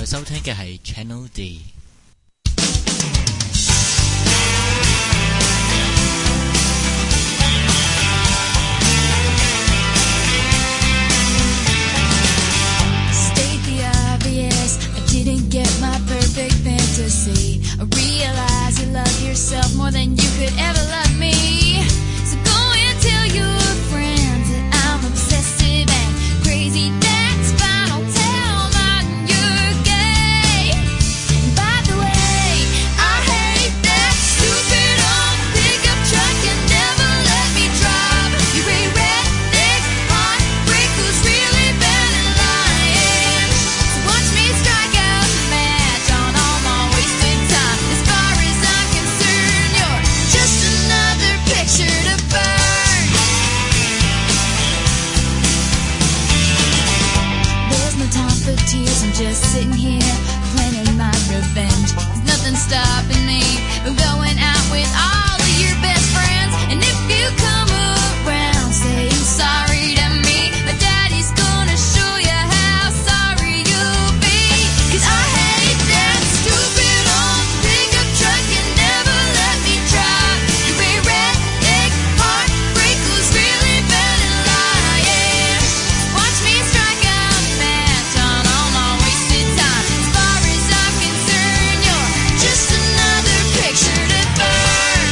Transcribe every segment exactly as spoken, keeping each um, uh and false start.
在收聽嘅係 Channel D。 Didn't get my perfect fantasy. I realize you love yourself more than you could ever love me. So go and tell your friends that I'm obsessive and crazy. That's fine, I'll tell them you're gay. And by the way, I hate that stupid old pickup truck and never let me drive. You're a redneck heartbreak who's really bad at lying. So watch me strike out. Tears, I'm just sitting here planning my revenge. There's nothing stopping me from going out with all of your best friends. And if you come around saying sorry to me, my daddy's gonna show you how sorry you'll be. Cause I hate that stupid old pickup truck and never let me drive. You're a redneck heartbreak who's really bad at lying. Watch me strike out match on all my wasted time. As far as I'm concerned, you're just another picture to burn.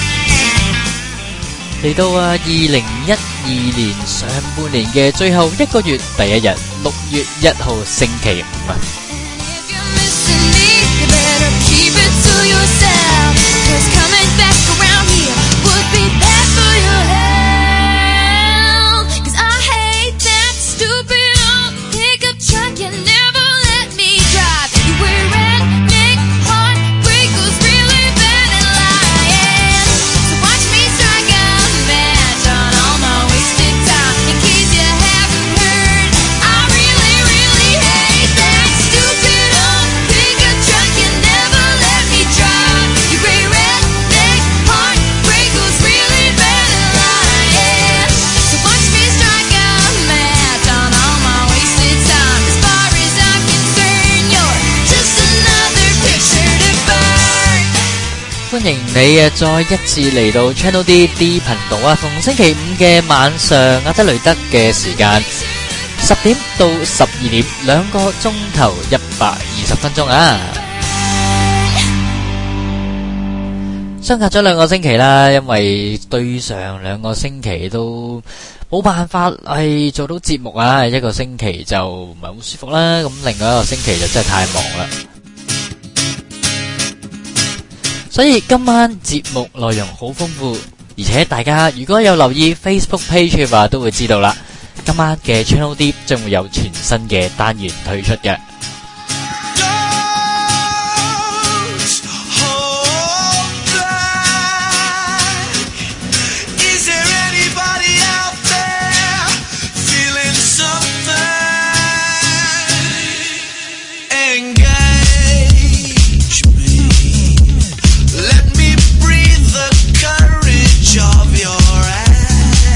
嚟到啊，二零一二年上半年嘅最後一個月第一日，六月一號星期五啊。 And if you're missing me, you better keep it to yourself. 'Cause coming back around here would be bad for your health. 'Cause I hate that stupid old pickup truck and never let me drive. You wear redneck heartbreak who's really bad at lying. So watch me strike out match on all my wasted time. In case you haven't heard, I really, really hate that stupid old pickup truck and never let me drive. You're a redneck heartbreak who's really bad at lying. So watch me strike out match on all my wasted time. As far as I'm concerned, you're just another picture to burn. 歡迎你啊，再一次嚟到 Channel D D 頻道啊，逢星期五嘅晚上阿德雷德嘅時間，十點到十二點，兩個鐘頭一百二十分鐘啊！相隔咗兩個星期啦，因為對上兩個星期都冇辦法係做到節目啊，一個星期就唔係好舒服啦，咁另外一個星期就真係太忙啦。所以今晚節目內容好豐富，而且大家如果有留意 Facebook page 嘅話，都會知道啦。今晚嘅 Channel D 將會有全新嘅單元推出嘅。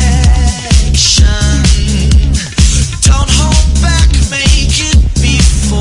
Don't hold back, make it before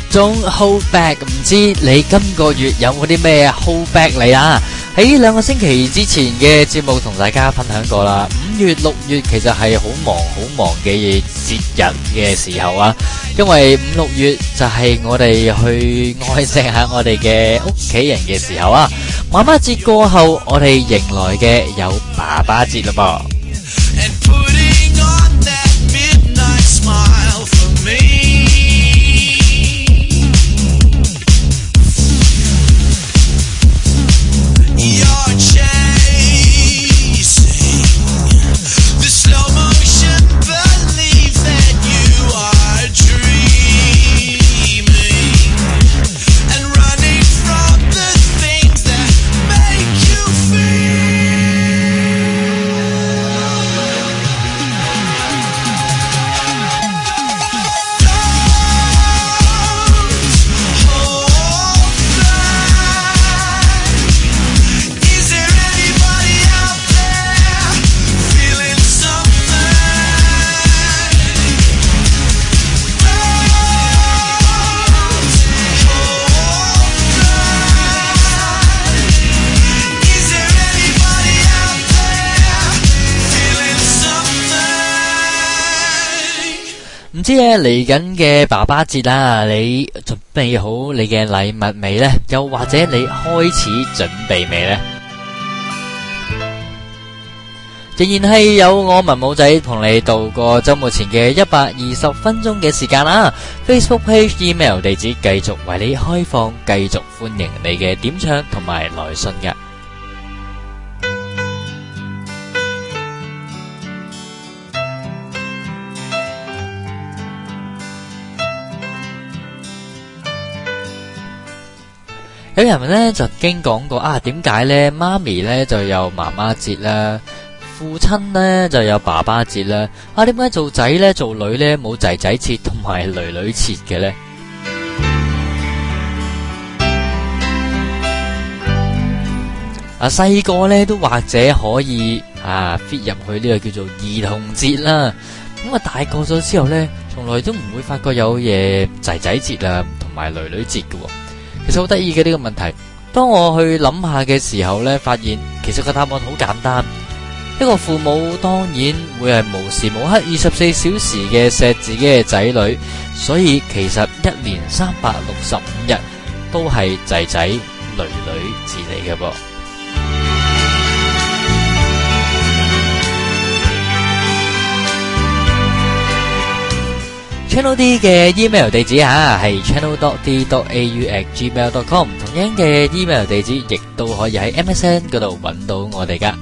Don't hold back， 唔知你今個月有冇啲咩 hold back 你啊？喺兩個星期之前嘅節目同大家分享過啦，五月六月其實係好忙好忙嘅節日嘅時候啊，因為五六月就係我哋去愛錫下我哋嘅屋企人嘅時候啊。媽媽節過後，我哋迎來嘅有爸爸節啦噃。唔知咧嚟緊嘅爸爸節啦，你準備好你嘅禮物未呢？又或者你開始準備未呢？仍然係有我文武仔同你度過周末前嘅一百二十分鐘嘅時間啦。Facebook page、email 地址繼續為你開放，繼續歡迎你嘅點唱同埋來信嘅。有人呢就經講過啊，點解呢？媽咪呢就有媽媽節啦，父親呢就有爸爸節啦。啊，點解做仔呢做女呢冇仔仔節同埋女女節嘅呢？啊，細個呢都或者可以啊 fit 入去呢個叫做兒童節啦。咁啊大個咗之後呢，從來都唔會發覺有嘢仔仔節啊同埋女女節嘅。其實好得意嘅呢個問題，當我去諗下嘅時候呢，發現其實個答案好簡單。一個父母當然會係無時無刻二十四小時嘅錫自己嘅仔女，所以其實一年三百六十五日都係仔仔女女節嚟嘅噃。channel D 嘅 email 地址吓係 channel dot d dot a u at gmail dot com， 同樣嘅 email 地址亦都可以喺 M S N 嗰度揾到我哋噶。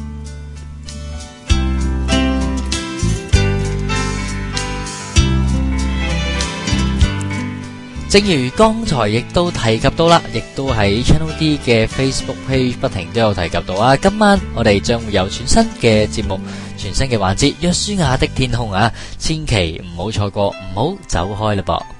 正如剛才亦都提及到啦，亦都喺 Channel D 嘅 Facebook page 不停都有提及到啊。今晚我哋將會有全新嘅節目，全新嘅環節，約書亞的天空啊，千祈唔好錯過，唔好走開啦噃。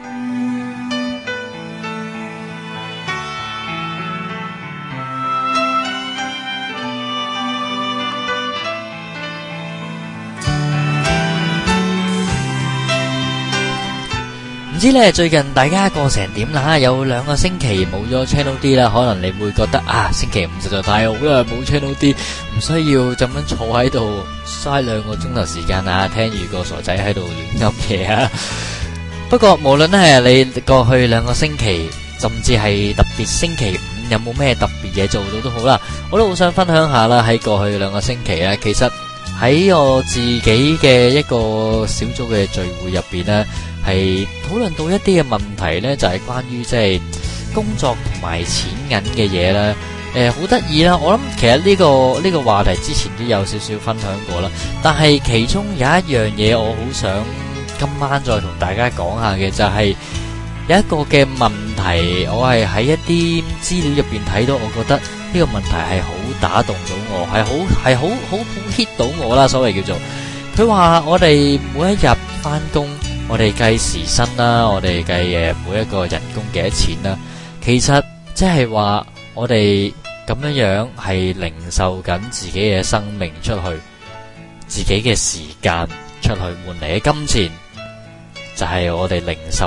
唔知咧最近大家過成點啦？有兩個星期冇咗 Channel D 啦，可能你會覺得啊，星期五實在太好啦，冇 Channel D， 唔需要咁樣坐喺度嘥兩個鐘頭時間啊，聽住個傻仔喺度亂噏嘢啊。不過無論係你過去兩個星期，甚至係特別星期五有冇咩特別嘢做到都好啦，我都好想分享下啦。喺過去兩個星期咧，其實喺我自己嘅一個小組嘅聚會入邊咧，係討論到一啲嘅問題咧，就係關於即係工作同埋錢銀嘅嘢啦。誒，好得意啦！我諗其實呢個呢個話題之前都有少少分享過啦，但係其中有一樣嘢我好想今晚再同大家講下嘅，就係有一個嘅問題，我係喺一啲資料入邊睇到，我覺得呢個問題係好打動到我，係好係好好好 hit 到我啦。所謂叫做佢話我哋每一日翻工，我哋計時薪啦，我哋計誒每一個人工幾多錢啦，其實即係話我哋咁樣樣係零售緊自己嘅生命出去，自己嘅時間出去換嚟嘅金錢，就係我哋零售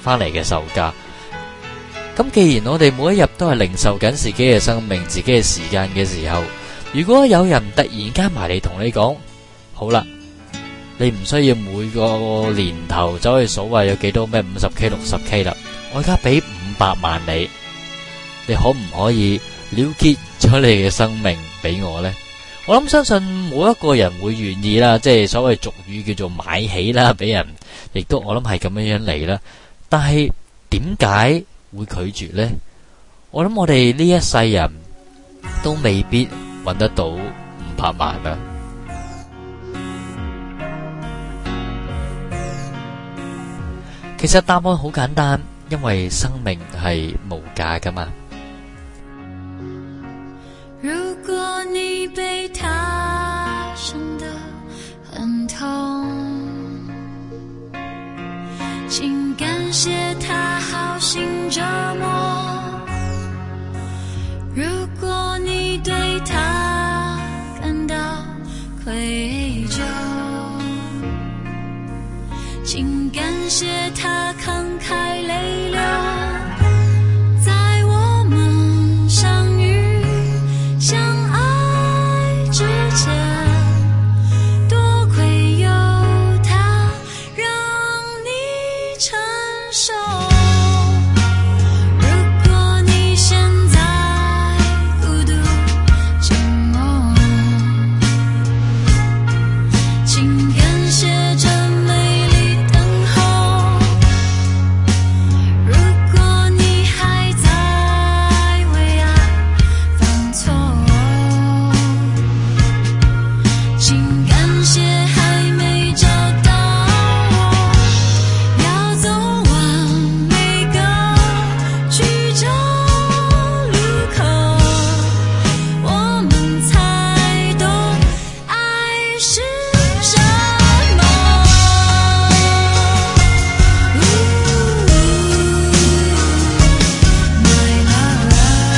翻嚟嘅售價。咁既然我哋每一日都係零售緊自己嘅生命、自己嘅時間嘅時候，如果有人突然間埋嚟同你講，好啦，你唔需要每個年頭走去數話有幾多咩五十 K、六十 K 啦，我而家俾五百萬你，你可唔可以了結咗你嘅生命俾我呢？我諗相信冇一個人會願意啦，即係所謂俗語叫做買起啦，俾人亦都我諗係咁樣樣嚟啦。但係點解會拒絕呢？我諗我哋呢一世人都未必揾得到五百萬啊！其實答案好簡單，因為生命係無價㗎嘛。 如果你被他傷得很痛，請感謝他好心折磨。如果你對他感到愧疚，請感謝他慷慨淚流。在我們相遇相愛之前，多虧有他讓你承受。如果你現在孤獨寂寞，請感謝這美麗等候。如果你還在為愛犯錯，請感謝還沒找到我。要走完每個曲折路口，我們才懂愛是什麼。My love。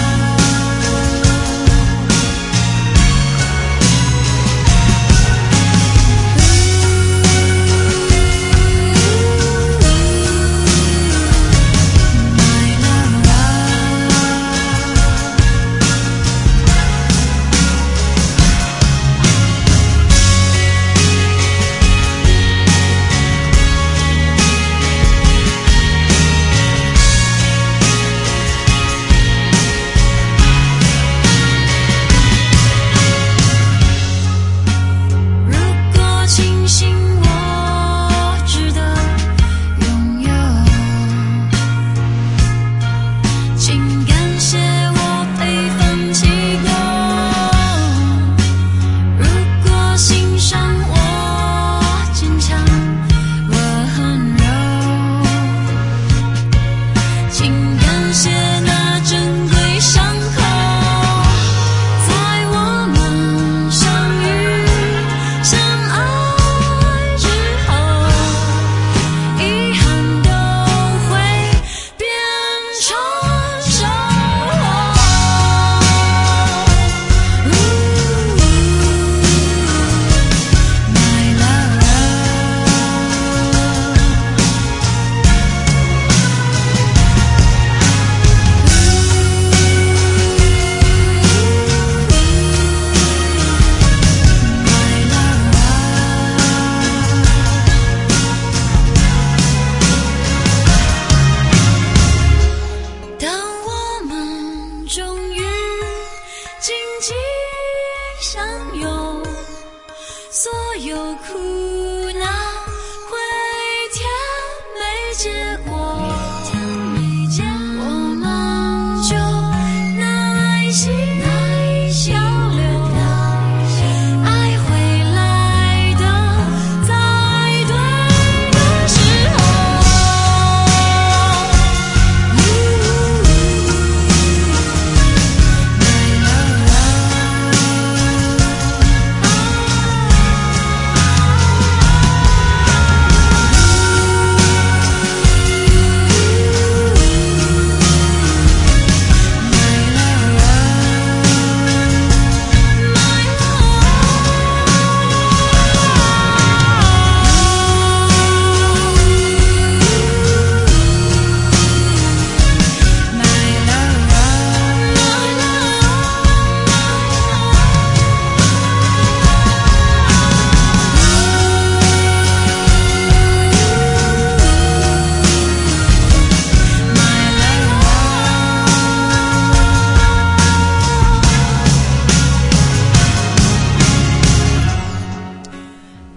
如果慶幸我值得擁有，請感謝我被放棄過。如果欣賞我堅強溫柔，請感謝那珍貴傷口。在我們相遇相愛之後，遺憾都會變成收穫。My love。當我們終於緊緊相擁，所有苦惱會甜美結果，我們就耐心交流，愛會來的在對的時候。My love。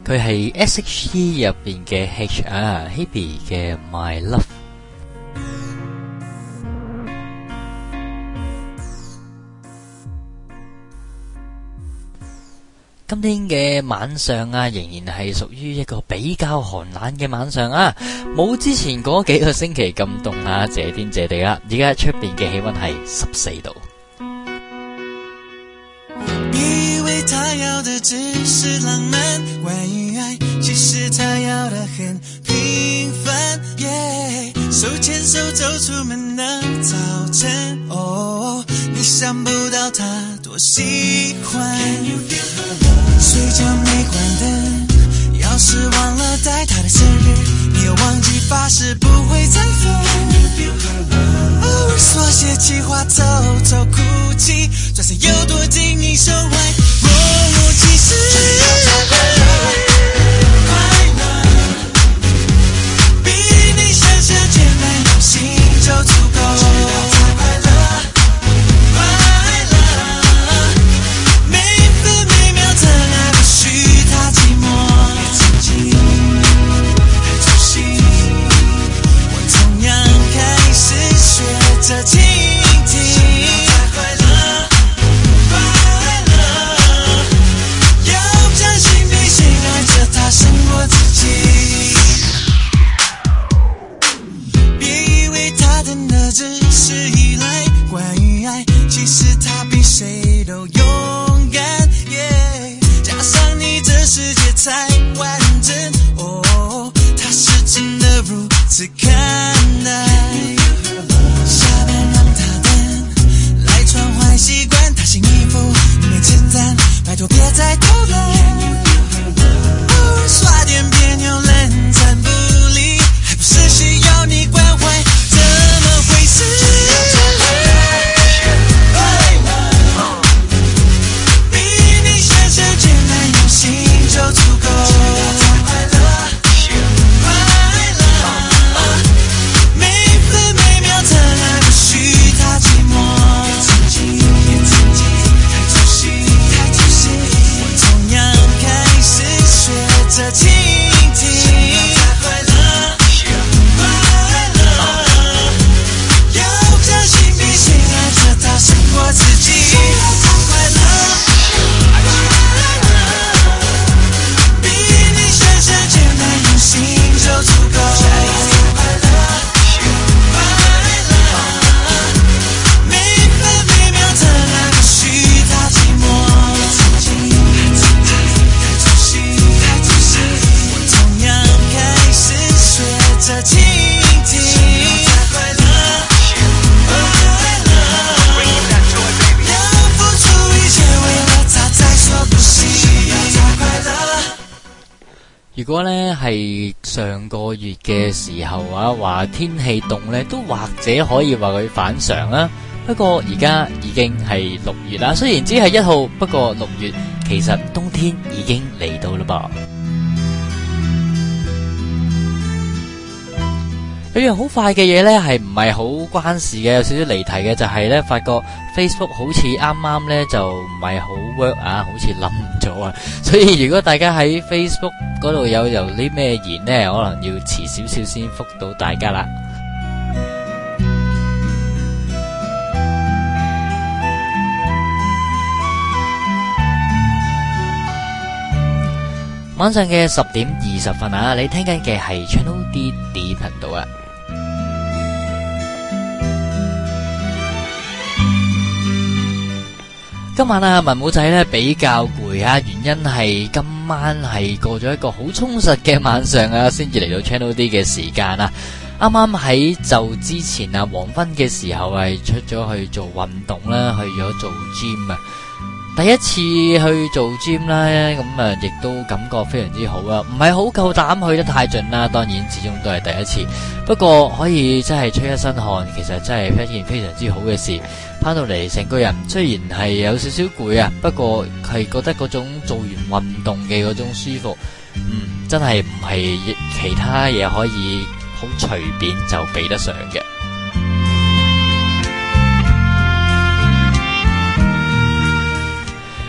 佢係 S H E 入邊嘅 H 啊 Hebe 嘅 My Love。今天嘅晚上啊，仍然係屬於一個比較寒冷嘅晚上啊，冇之前嗰幾個星期咁凍啊，謝天謝地啦！而家出邊嘅氣溫係十四度。 別以為他要的只是浪漫，關於愛其實他要的很平凡， yeah， 手牽手走出門的早晨，哦，你想不到他多喜歡。睡覺沒關燈，鑰匙忘了帶他的生日，你又忘記發誓不會再分，偶爾縮寫計劃偷偷哭泣，轉身又躲進你手懷，若無其事，快樂比你想象簡單，用心就足夠。 如果呢係上個月嘅時候啊，話天氣凍呢，都或者可以話佢反常啦。不過而家已經係六月啦，雖然只係一號，不過六月其實冬天已經嚟到啦噃。有樣好快嘅嘢呢，係唔係好關事嘅，有少少離題嘅，就係呢，發覺 Facebook 好似啱啱呢就唔係好 work 啊，好似冧咗啊。所以如果大家喺 Facebook 嗰度有有啲咩言呢，可能要遲少少先覆到大家啦。晚上嘅十點二十分啊，你聽緊嘅係 Channel D D 頻道啊。今晚啊，文武仔咧比較攰啊，原因係今晚係過咗一個好充實嘅晚上啊，先至嚟到 Channel D 嘅時間啊。啱啱喺就之前啊，黃昏嘅時候係出咗去做運動啦，去咗做 gym 啊。第一次去做 gym 啦，咁啊亦都感覺非常之好啊，唔係好夠膽去得太盡啦，當然始終都係第一次，不過可以真係出一身汗，其實真係一件非常之好嘅事。翻到嚟成個人雖然係有少少攰啊，不過係覺得嗰種做完運動嘅嗰種舒服，嗯，真係唔係其他嘢可以好隨便就比得上嘅。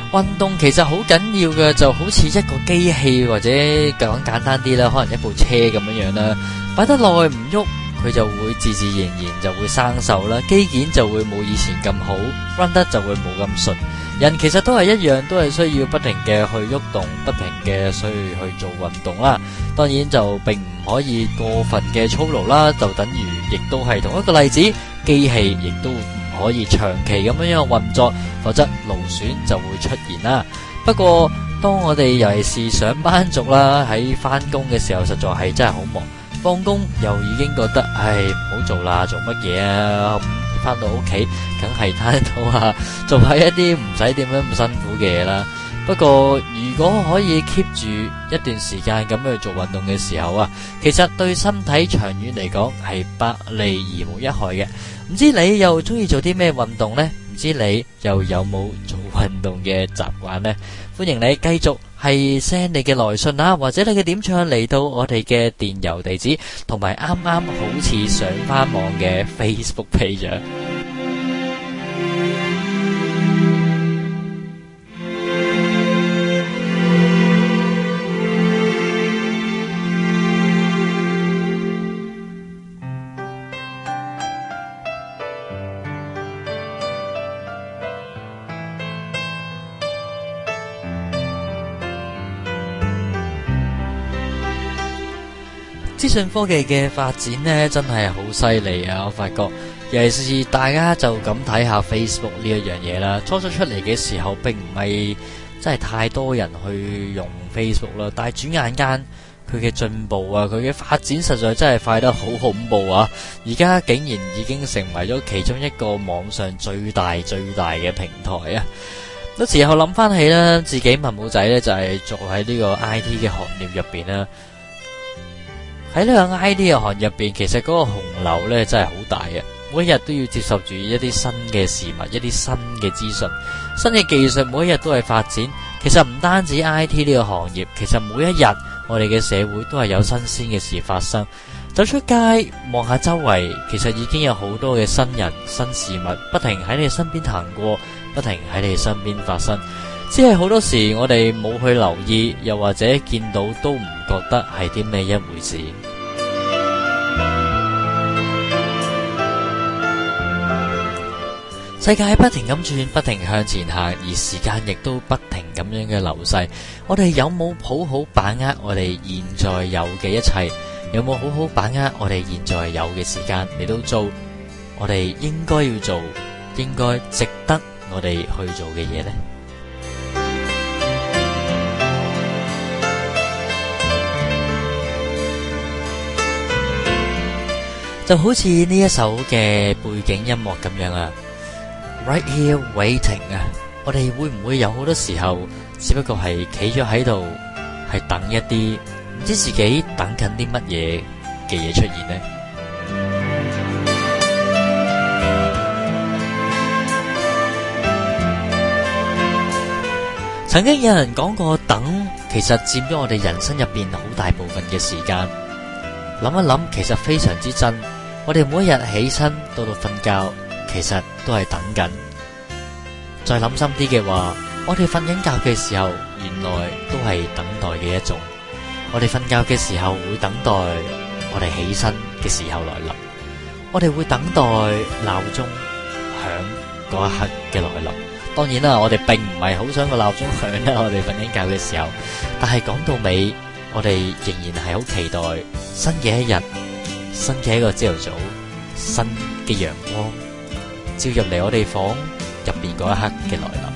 運動其實好緊要嘅，就好似一個機器或者講簡單啲啦，可能一部車咁樣樣啦，擺得耐唔喐，佢就會自自然然就會生鏽啦，機件就會冇以前咁好 ，run 得就會冇咁順。人其實都係一樣，都係需要不停嘅去喐動，不停嘅需要去做運動啦。當然就並唔可以過分嘅操勞啦，就等於亦都係同一個例子，機器亦都唔可以長期咁樣樣運作，否則勞損就會出現啦。不過當我哋尤其是上班族啦，喺翻工嘅時候，實在係真係好忙。放工又已經覺得，唉，唔好做啦，做乜嘢啊？翻到屋企，梗係攤到啊，做下一啲唔使點樣咁辛苦嘅嘢啦。不過如果可以 keep 住一段時間咁樣去做運動嘅時候啊，其實對身體長遠嚟講係百利而無一害嘅。唔知你又中意做啲咩運動呢？唔知你又有冇做運動嘅習慣呢？歡迎你繼續係 send 你嘅來信啊，或者你嘅點唱嚟到我哋嘅電郵地址，同埋啱啱好似上翻網嘅 Facebook page。資訊科技嘅發展呢，真係好犀利啊！我發覺，尤其是大家就咁睇下 Facebook 呢一樣嘢啦。初初出嚟嘅時候，並唔係真係太多人去用 Facebook 啦，但係轉眼間佢嘅進步啊，佢嘅發展實在真係快得好恐怖啊！而家竟然已經成為咗其中一個網上最大最大嘅平台啊！有時候諗翻起啦，自己文武仔呢，就係做喺呢個 I T 嘅行業入邊啦。喺呢個 I T 嘅行業入邊，其實嗰個洪流咧真係好大嘅，每一日都要接受住一啲新嘅事物，一啲新嘅資訊、新嘅技術，每一日都係發展。其實唔單止 I T 呢個行業，其實每一日我哋嘅社會都係有新鮮嘅事發生。走出街望下周圍，其實已經有好多嘅新人、新事物不停喺你身邊行過，不停喺你身邊發生。只係好多時我哋冇去留意，又或者見到都唔覺得係啲咩一回事。世界不停咁轉，不停向前行，而時間亦都不停咁樣嘅流逝。我哋有冇好好把握我哋現在有嘅一切？有冇好好把握我哋現在有嘅時間嚟到做我哋應該要做、應該值得我哋去做嘅嘢呢？就好似呢一首嘅背景音樂咁樣啊 ，Right Here Waiting 啊，我哋會唔會有好多時候只不過係企咗喺度，係等一啲唔知自己等緊啲乜嘢嘅嘢出現呢？曾經有人講過，等其實佔咗我哋人生入邊好大部分嘅時間。諗一諗，其實非常之真。我哋每一日起身到到瞓覺，其實都係等緊。再諗深啲嘅話，我哋瞓緊覺嘅時候，原來都係等待嘅一種。我哋瞓覺嘅時候會等待我哋起身嘅時候來臨，我哋會等待鬧鐘響嗰一刻嘅來臨。當然啦，我哋並唔係好想個鬧鐘響啦，我哋瞓緊覺嘅時候。但係講到尾，我哋仍然係好期待新嘅一日，新嘅一個朝頭早，新嘅陽光照入嚟我哋房入邊嗰一刻嘅來臨。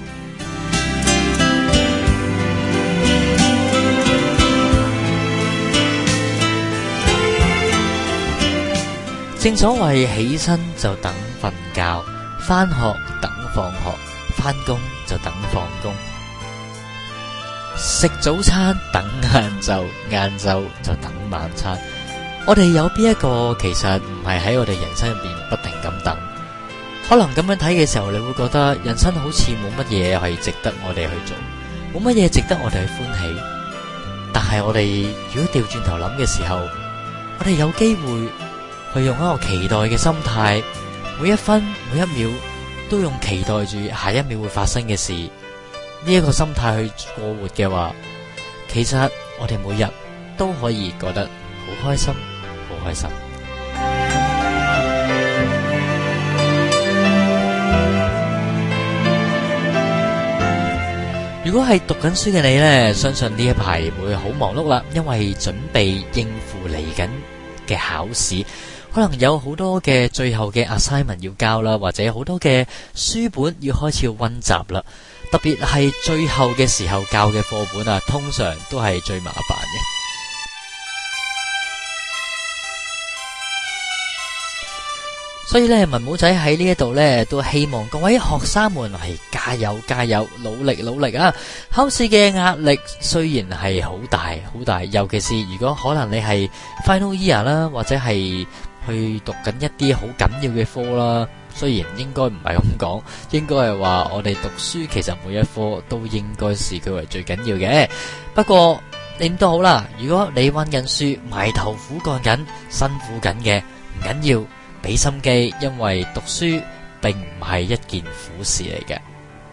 正所謂起身就等瞓覺，返學等放學，返工就等放工。食早餐等晏晝，晏晝就等晚餐。我哋有邊一個其實唔係喺我哋人生入邊不停咁等？可能咁樣睇嘅時候，你會覺得人生好似冇乜嘢係值得我哋去做，冇乜嘢值得我哋去歡喜。但係我哋如果調轉頭諗嘅時候，我哋有機會去用一個期待嘅心態，每一分每一秒都用期待住下一秒會發生嘅事， 呢一個心態去過活嘅話，其實我哋每日都可以過得好開心，好開心。如果係讀緊書嘅你呢，相信呢一排會好忙碌啦，因為準備應付嚟緊嘅考試，可能有好多嘅最後嘅 assignment 要交啦，或者好多嘅書本要開始溫習啦。特別係最後嘅時候教嘅課本啊，通常都係最麻煩嘅。所以咧，文武仔喺呢一度咧，都希望各位學生們係加油加油，努力努力啊！考試嘅壓力雖然係好大好大，尤其是如果可能你係 final year 啦，或者係去讀緊一啲好緊要嘅科啦。雖然應該唔係咁講，應該係話我哋讀書其實每一科都應該視佢為最緊要嘅。不過點都好啦，如果你溫緊書，埋頭苦幹緊，辛苦緊嘅，唔緊要，俾心機，因為讀書並唔係一件苦事嚟嘅。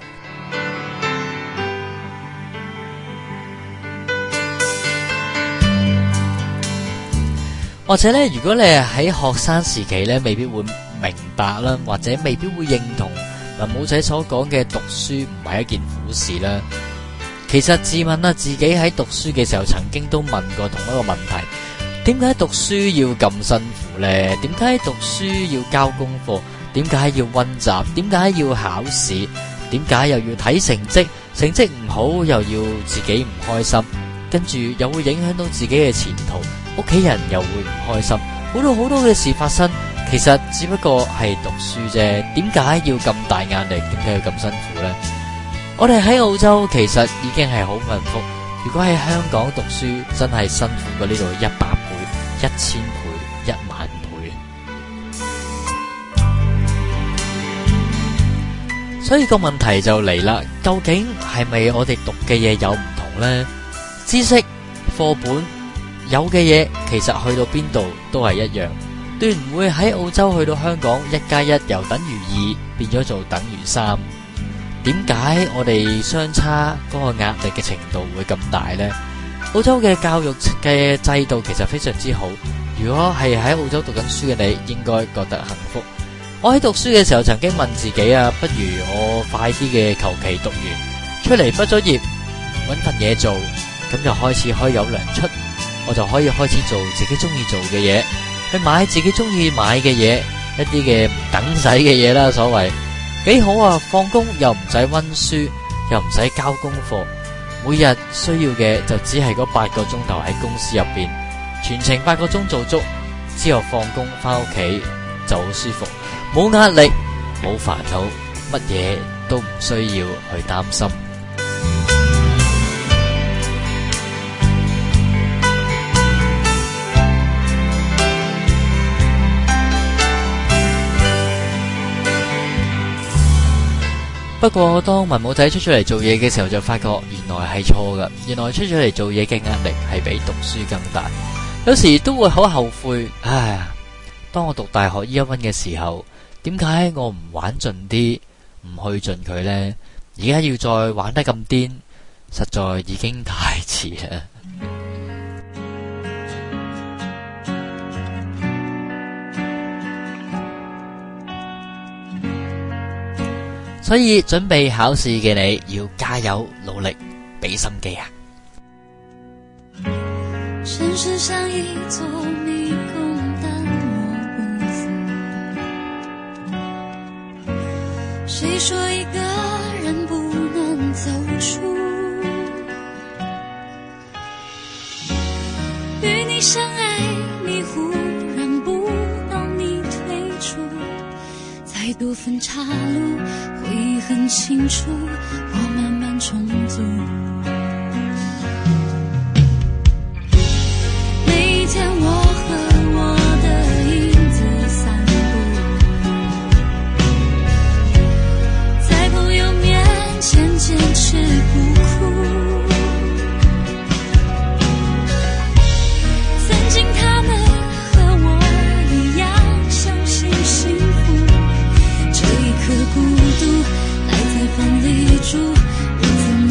或者咧，如果你係喺學生時期咧，未必會明白啦，或者未必會認同文武仔所講嘅讀書唔係一件苦事啦。其實自問啊，自己喺讀書嘅時候，曾經都問過同一個問題：點解讀書要咁辛苦呢？點解讀書要交功課？點解要溫習？點解要考試？點解又要睇成績？成績唔好又要自己唔開心，跟住又會影響到自己嘅前途，屋企人又會唔開心，好多好多嘅事發生。其實只不過係讀書啫，點解要咁大壓力？點解要咁辛苦呢？我哋喺澳洲其實已經係好幸福，如果喺香港讀書真係辛苦過呢度一百倍、一千倍、一萬倍。所以個問題就嚟啦，究竟係咪我哋讀嘅嘢有唔同呢？知識課本有嘅嘢，其實去到邊度都係一樣。斷唔會喺澳洲去到香港一加一由等於二變咗做等於三。點解我哋相差嗰個壓力嘅程度會咁大呢？澳洲嘅教育嘅制度其實非常之好，如果係喺澳洲讀緊書嘅你，應該覺得幸福。我喺讀書嘅時候曾經問自己啊，不如我快啲嘅求其讀完出嚟畢咗業搵份嘢做，咁就開始可以有糧出，我就可以開始做自己中意做嘅嘢，去買自己中意買嘅嘢，一啲嘅唔等使嘅嘢啦，所謂幾好啊！放工又唔使溫書，又唔使交功課，每日需要嘅就只係嗰八個鐘頭喺公司入邊，全程八個鐘做足，之後放工翻屋企就好舒服，冇壓力，冇煩惱，乜嘢都唔需要去擔心。不過當文武仔出咗嚟做嘢嘅時候，就發覺原來係錯噶，原來出咗嚟做嘢嘅壓力係比讀書更大，有時都會好後悔。唉，當我讀大學 year one嘅時候，點解我唔玩盡啲，唔去盡佢呢？而家要再玩得咁癲，實在已經太遲啦。所以準備考試嘅你要加油努力，俾心機啊！ 城市像一座迷宮，但我不走。誰說一個人不能走出？與你相愛，你忽然不懂你退出，再多分岔路，回憶很清楚，我慢慢重組。每一天我和我的影子散步，在朋友面前堅持不哭。曾經他們和我一樣相信幸福，這一刻孤獨還在風裡住，日子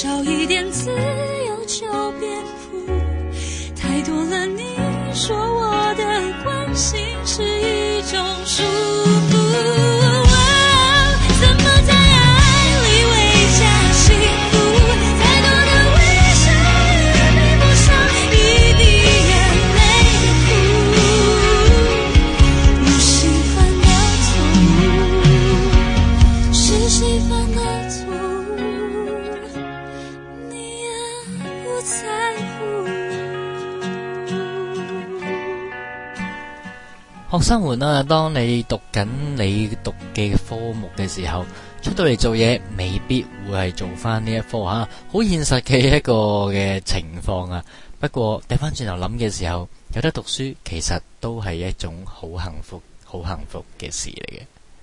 少一点自由就变苦，太多了你说我的关心是一种束缚。怎么在爱里为加幸福？太多的微笑也比不上一滴眼泪的苦。不习惯的错误，是习惯的错误，你也不在乎。 學生們啊，當你讀緊你讀嘅科目嘅時候，出到嚟做嘢未必會係做翻呢一科嚇，好現實嘅一個嘅情況啊。不過掉翻轉頭諗嘅時候，有得讀書其實都係一種好幸福、好幸福嘅事嚟嘅。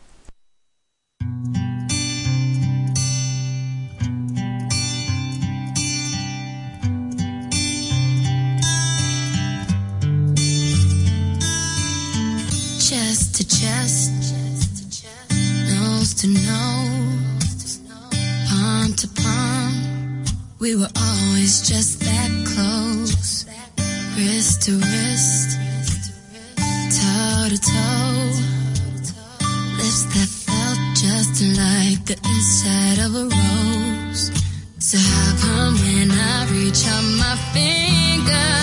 Chest to chest, nose to nose, palm to palm, we were always just that close. Wrist to wrist, toe to toe, lips that felt just like the inside of a rose. So how come when I reach out my finger,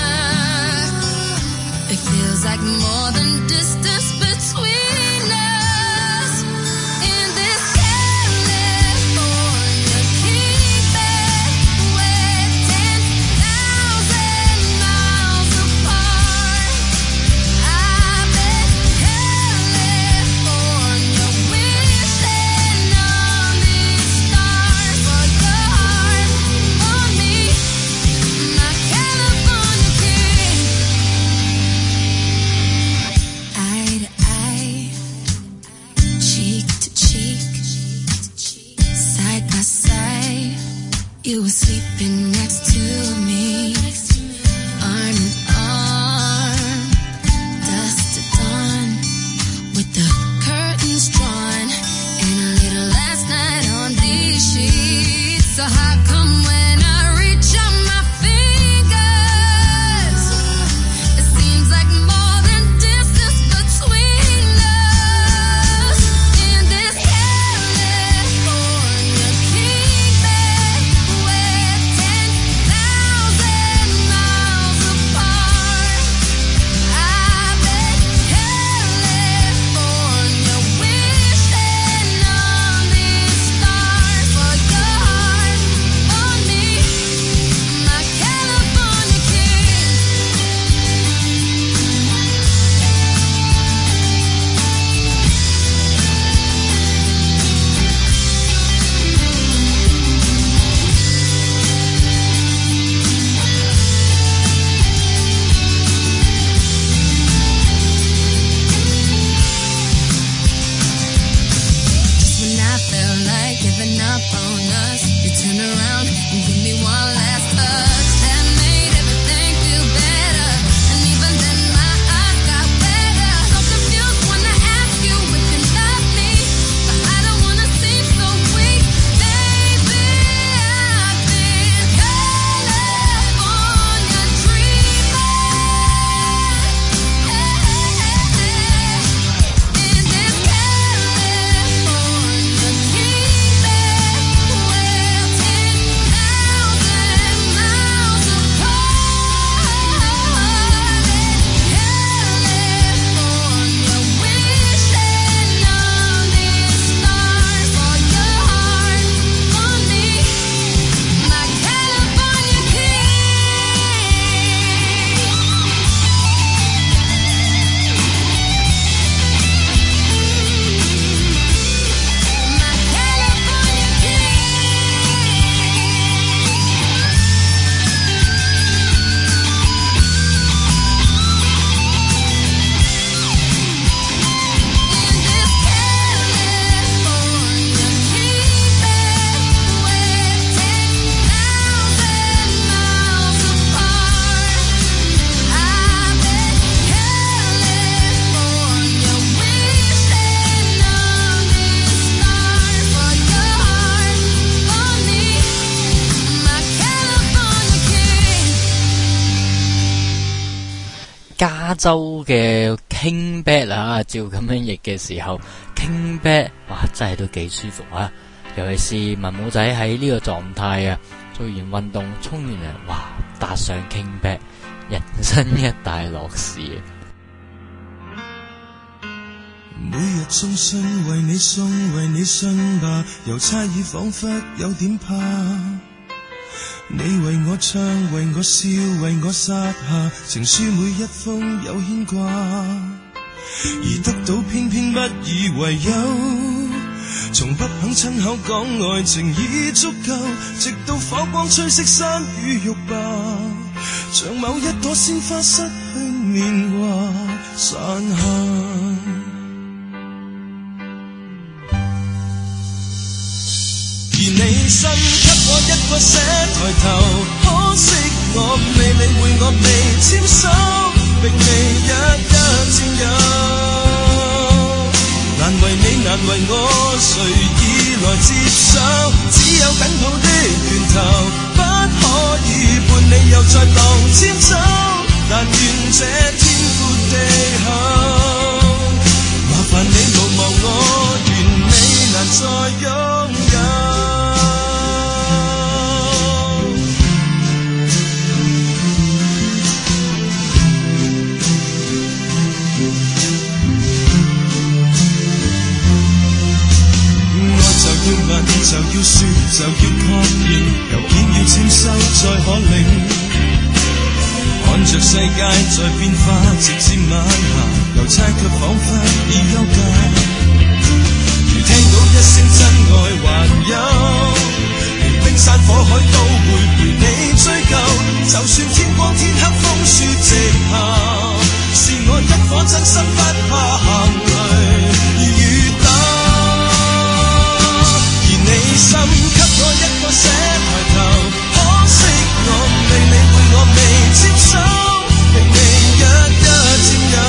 it feels like more than distance between us. In this California keeping, we're ten thousand miles apart. I bet California wishing on these stars for your heart, for me, my California king. Eye to eye, cheek to cheek, side by side, you were sleeping next to me, arm in arm, dusk to dawn, with the curtains drawn, and a little last night on these sheets. So how come when I reach out my fingers, it seems like more than distance between us. In this California keeping, we're ten thousand miles apart. I bet California wishing on these stars for your heart, for me, my California king. Just when I felt like giving up on us, you turned around and gave me one last touch that made everything feel better. And even then my eyes got wetter. So confused when I ask you if you love me, but I don't wanna seem so weak, baby. I've been California dreaming. In this California keeping, we're ten 加州嘅 King Bed 啊，照咁樣譯嘅時候 ，King Bed 哇真係都幾舒服啊！尤其是文武仔喺呢個狀態啊，做完運動沖完涼，哇搭上 King Bed， 人生一大樂事啊！ 每日送信為你送為你信吧，又差異彷彿有點怕。你為我唱為我笑為我撒下情書，每一封有牽掛，而得到偏偏不以為有，從不肯親口講愛情已足夠，直到火光吹熄山與玉吧，像某一朵鮮花失去年華散下。而你心給我一個這抬頭，可惜我未理會我未簽手，並未一一佔有。難為你難為我，誰已來接手？只有緊抱的拳頭，不可以伴你又再蕩千走。但願這天闊地厚，麻煩你無望我，願你難再擁有。要問就要說就要確認，郵件要簽收再可領，看着世界在變化，直至晚霞郵差卻彷彿已休假。如聽到一聲真愛還有，連冰山火海都會陪你追究，就算天光天黑風雪直下，是我一顆真心不怕行雷雨打。你心給我一個這抬頭，可惜我未理會我未簽手，並未一一佔有。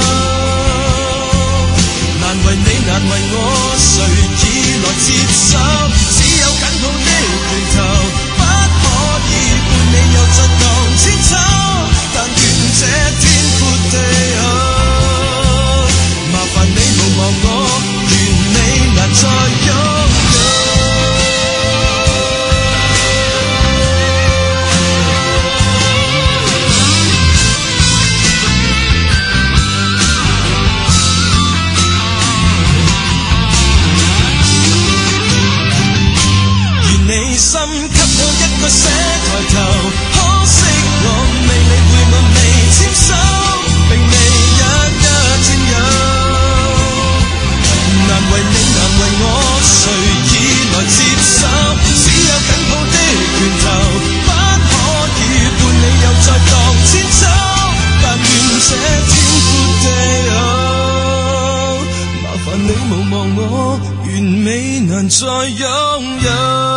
難為你難為我，誰已來接手？只有緊抱的拳頭，不可以伴你又再蕩千秋。但願這天闊地厚，麻煩你無望我，願你難再擁有。你心給我一個這抬頭，可惜我未理會我未簽手，並未一一佔有。難為你難為我，誰已來接手？只有緊抱的拳頭，不可以伴你又再蕩千秋。但願這天闊地厚，麻煩你無望我，完美難再擁有。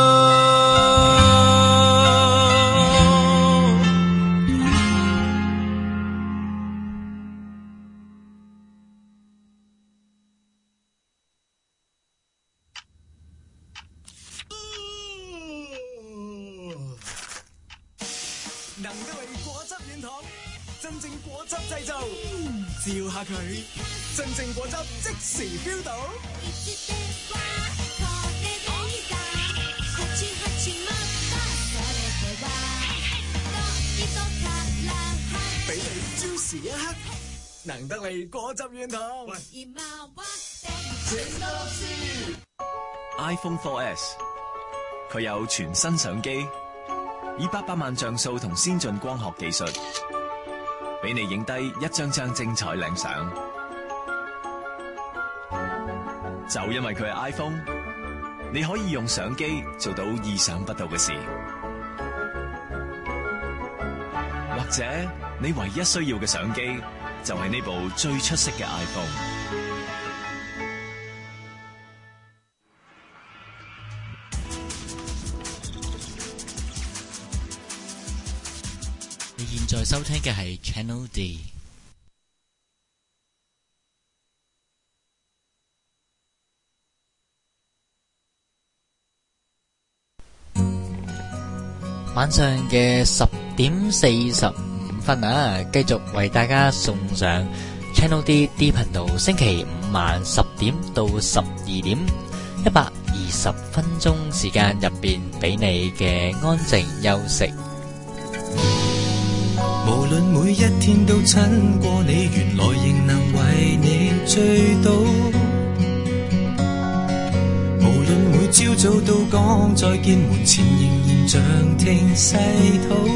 能得利果汁軟糖，真正果汁製造，照下佢，真正果汁即時 feel 到。俾你 juicy 一刻，能得利果汁軟糖。 iPhone 四 S 佢有全新相機，以八百萬像素同先進光學技術，俾你影低一張張精彩靚相。就因為佢係 iPhone， 你可以用相機做到意想不到嘅事，或者你唯一需要嘅相機就係呢部最出色嘅 iPhone。 你現在收聽嘅係 Channel D。晚上嘅十點四十五分啊，繼續為大家送上 Channel D D 頻道星期五晚十點到十二點一百二十分鐘時間入邊俾你嘅安靜休息。 無論每一天都親過你，原來仍能為你醉倒。無論每朝早都講再見，門前仍然像聽細土。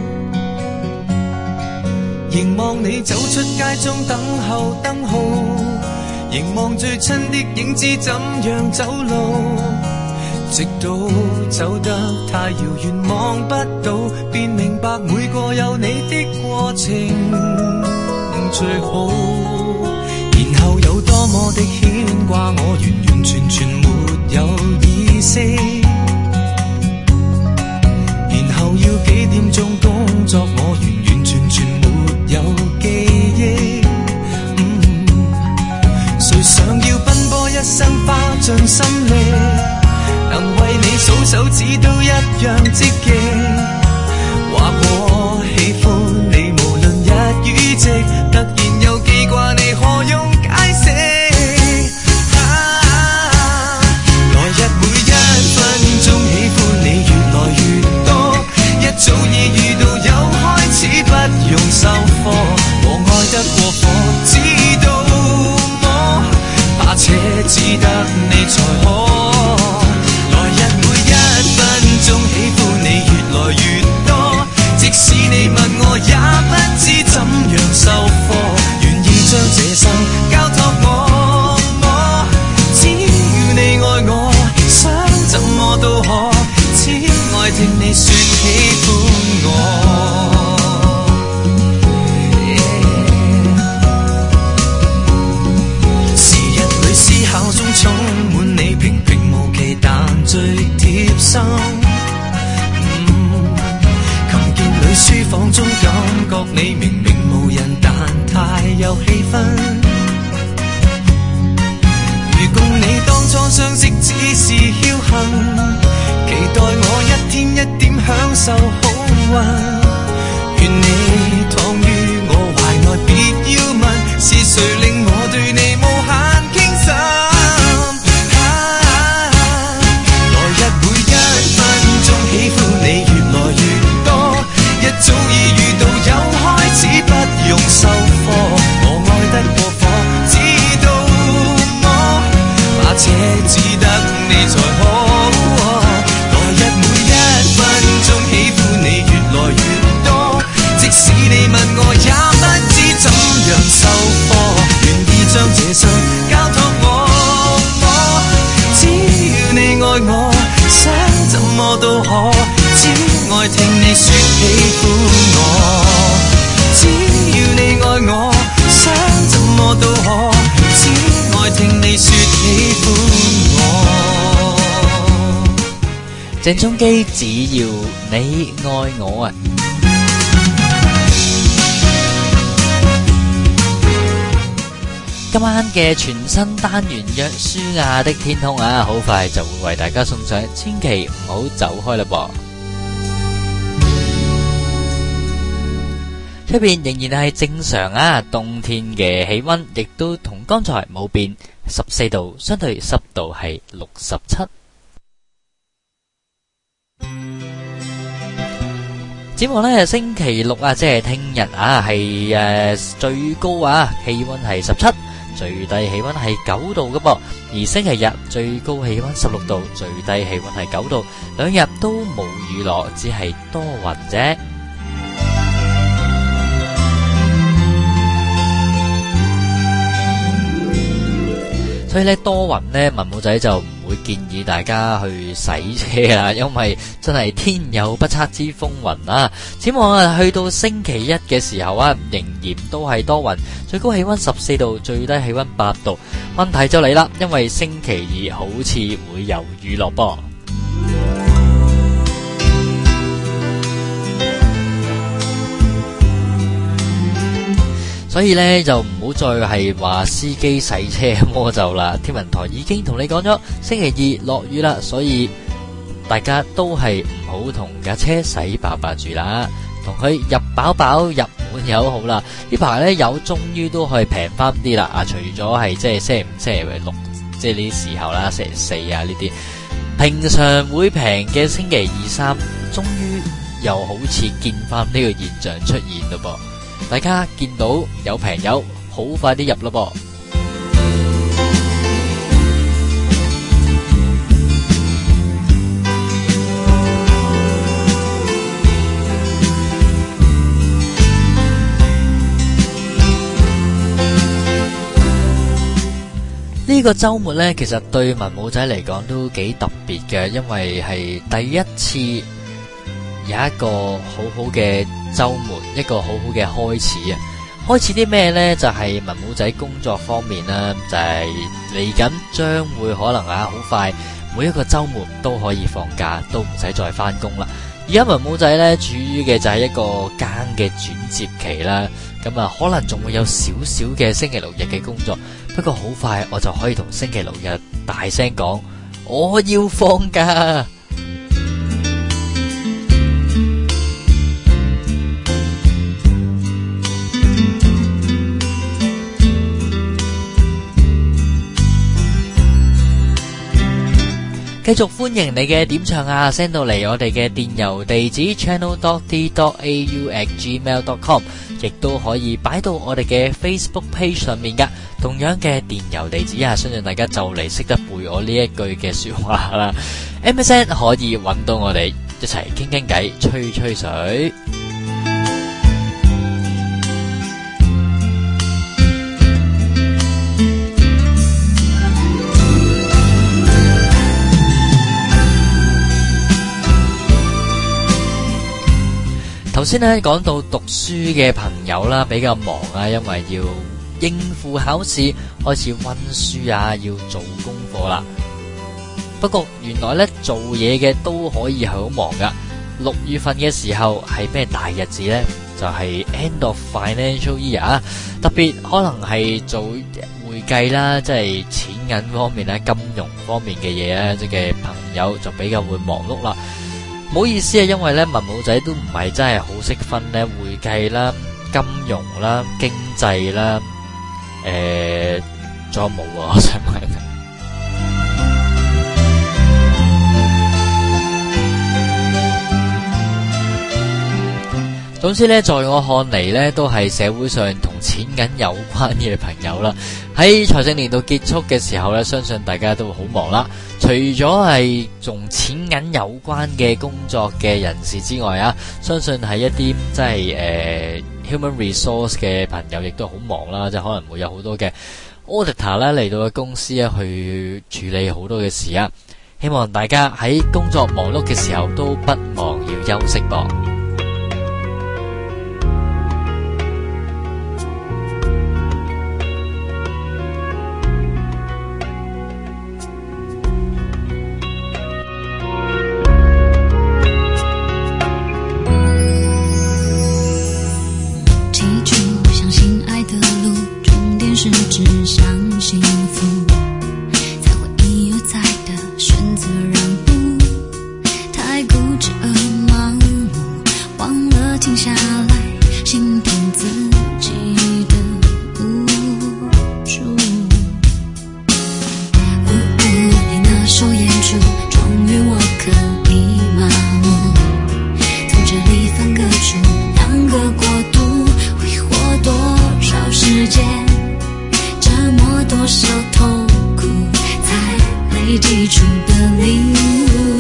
凝望你走出街中等候燈號，凝望最親的影子怎樣走路，直到走得太遙遠望不到，便明白每個有你的過程最好。然後有多麼的牽掛，我完完全全沒有意識。然後要幾點鐘工作，我完完全全沒有記憶。嗯，誰想要奔波一生花盡心力，能為你數手指都一樣積極。話我喜歡你，無論日與夕，突然又記掛你，何用解釋？啊，來日每一分鐘喜歡你越來越多，一早已遇到有開始，不用授課。我愛得過火，知道麼？怕且只得你才可。中喜歡你越來越多，即使你問我也不知怎樣授課，願意將這生交託我麼？只要你愛我，想怎麼都可，只愛聽你說喜歡我。時日裏思考中充滿你，平平無奇但最貼心。書房中感覺你明明無人，但太有氣氛。如共你當初相識只是僥倖，期待我一天一點享受好運。願你躺於我懷內，別要問是誰令我對你無限傾心。啊，來日每一分鐘喜歡你越來越多，一早已遇到有開始，不用授課。我愛得過火，知道麼？怕且只得你才可。來日每一分鐘喜歡你越來越多，即使你問我也不知怎樣授課，願意將這生交託我麼？只要你愛我，想怎麼都可，只愛聽你說喜歡我。只要你愛我，想怎麼都可，只愛聽你說喜歡我。 鄭中基，只要你愛我啊！今晚嘅全新單元約書亞的天空啊，好快就會為大家送上，千祈唔好走開啦噃。出邊仍然係正常啊，冬天嘅氣溫亦都同剛才冇變，十四度，相對濕度係六十七。展望呢星期六啊，即係聽日啊，係誒最高啊，氣溫係十七，最低氣溫係九度噶噃。而星期日最高氣溫十六度，最低氣溫係九度，兩日都冇雨落，只係多雲啫。所以咧多雲咧，文武仔就唔會建議大家去洗車啦，因為真係天有不測之風雲啊！展望啊，去到星期一嘅時候啊，仍然都係多雲，最高氣溫十四度，最低氣溫八度。問題就嚟啦，因為星期二好似會有雨落噃。所以咧就唔好再係話司機洗車魔咒啦，天文台已經同你講咗星期二落雨啦，所以大家都係唔好同架車洗白白住啦。 同佢入飽飽入滿又好啦。呢排呢油終於都可以平翻啲啦，啊除咗係即係星期五、星期六即係呢啲時候啦，星期四啊呢啲平常會平嘅星期二三，終於又好似見翻呢個現象出現咯噃。大家見到有平油，好快啲入咯噃。呢個週末呢，其實對文武仔嚟講都幾特別嘅，因為係第一次有一個好好嘅週末，一個好好嘅開始啊！開始啲咩呢？就係、是、文武仔工作方面啦，就係嚟緊將會可能啊好快，每一個週末都可以放假，都唔使再返工啦。而家文武仔呢，處於嘅就係一個更嘅轉接期啦，咁啊可能仲會有少少嘅星期六日嘅工作。不過好快我就可以同星期六日大聲講，我要放假。繼續歡迎你嘅點唱啊 ，send 到嚟我哋嘅電郵地址 channel dot d dot a u at gmail dot com， 亦都可以擺到我哋嘅 Facebook page 上面噶。同樣嘅電郵地址啊，相信大家就嚟識得背我呢一句嘅說話啦。M S N 可以揾到我哋一齊傾傾偈、吹吹水。頭先咧講到讀書嘅朋友啦，比較忙啊，因為要應付考試，開始溫書啊，要做功課啦。不過原來咧做嘢嘅都可以係好忙噶。六月份嘅時候係咩大日子呢？就係 end of financial year 啊，特別可能係做會計啦，即係錢銀方面啦、金融方面嘅嘢咧，即係朋友就比較會忙碌啦。唔好意思啊，因為咧文武仔都唔係真係好識分咧會計啦、金融啦、經濟啦，誒，仲有冇啊？我想問。總之咧，在我看嚟咧，都係社會上同錢銀有關嘅朋友啦。喺財政年度結束嘅時候咧，相信大家都會好忙啦。除咗係同錢銀有關嘅工作嘅人士之外啊，相信係一啲即係誒、呃、human resource 嘅朋友，亦都好忙啦。即係可能會有好多嘅 auditor 咧嚟到嘅公司啊，去處理好多嘅事啊。希望大家喺工作忙碌嘅時候，都不忘要休息噃。 是指向幸福，才会一而再的选择让步，太固执而盲目，忘了停下来倾听自己的无助。呜呜，你那手掩住，终于我可以麻木，从这里分割出两个国度，挥霍多少时间，多少痛苦才累积出的领悟，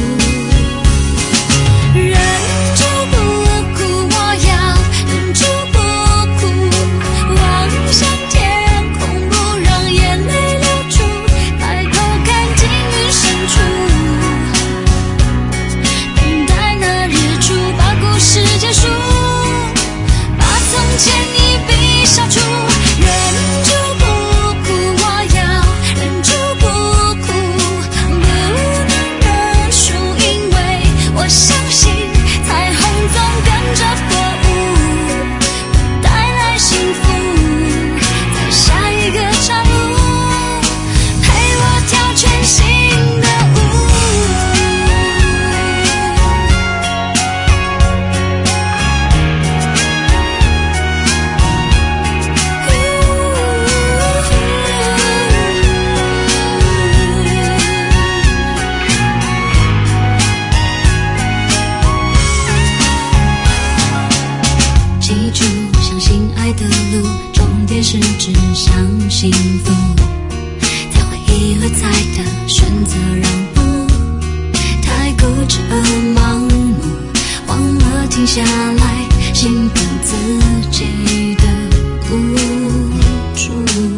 忍住不哭，我要忍住不哭，望向天空，不让眼泪流出，抬头看进云深处，等待那日出，把故事结束，把从前一笔消除，忍住不指向幸福，才会一而再的选择让步，太固执而盲目，忘了停下来心疼自己的无助。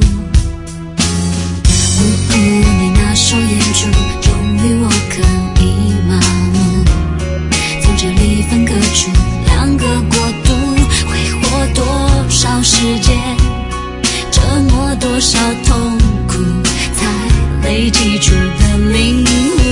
呜呜，你那首演出，终于我可以麻木，从这里分割出两个国度，挥霍多少时间，折磨多少痛苦，才累积出的领悟。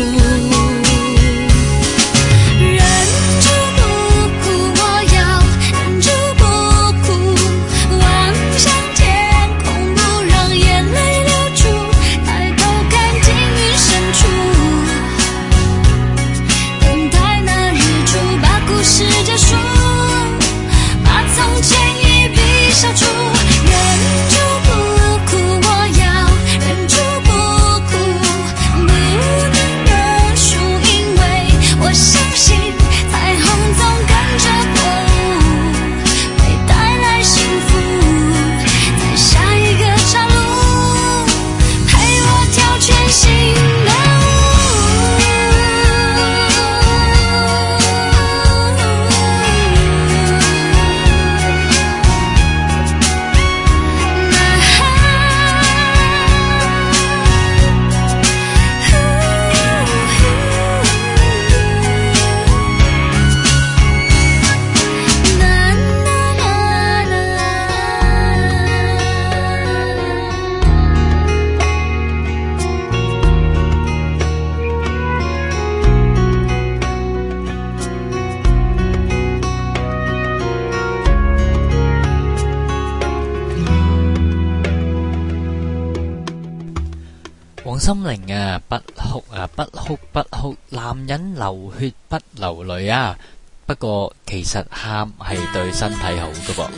王心凌啊，不哭啊，不哭不哭，男人流血不流淚啊。不過其實喊係對身體好㗎噃，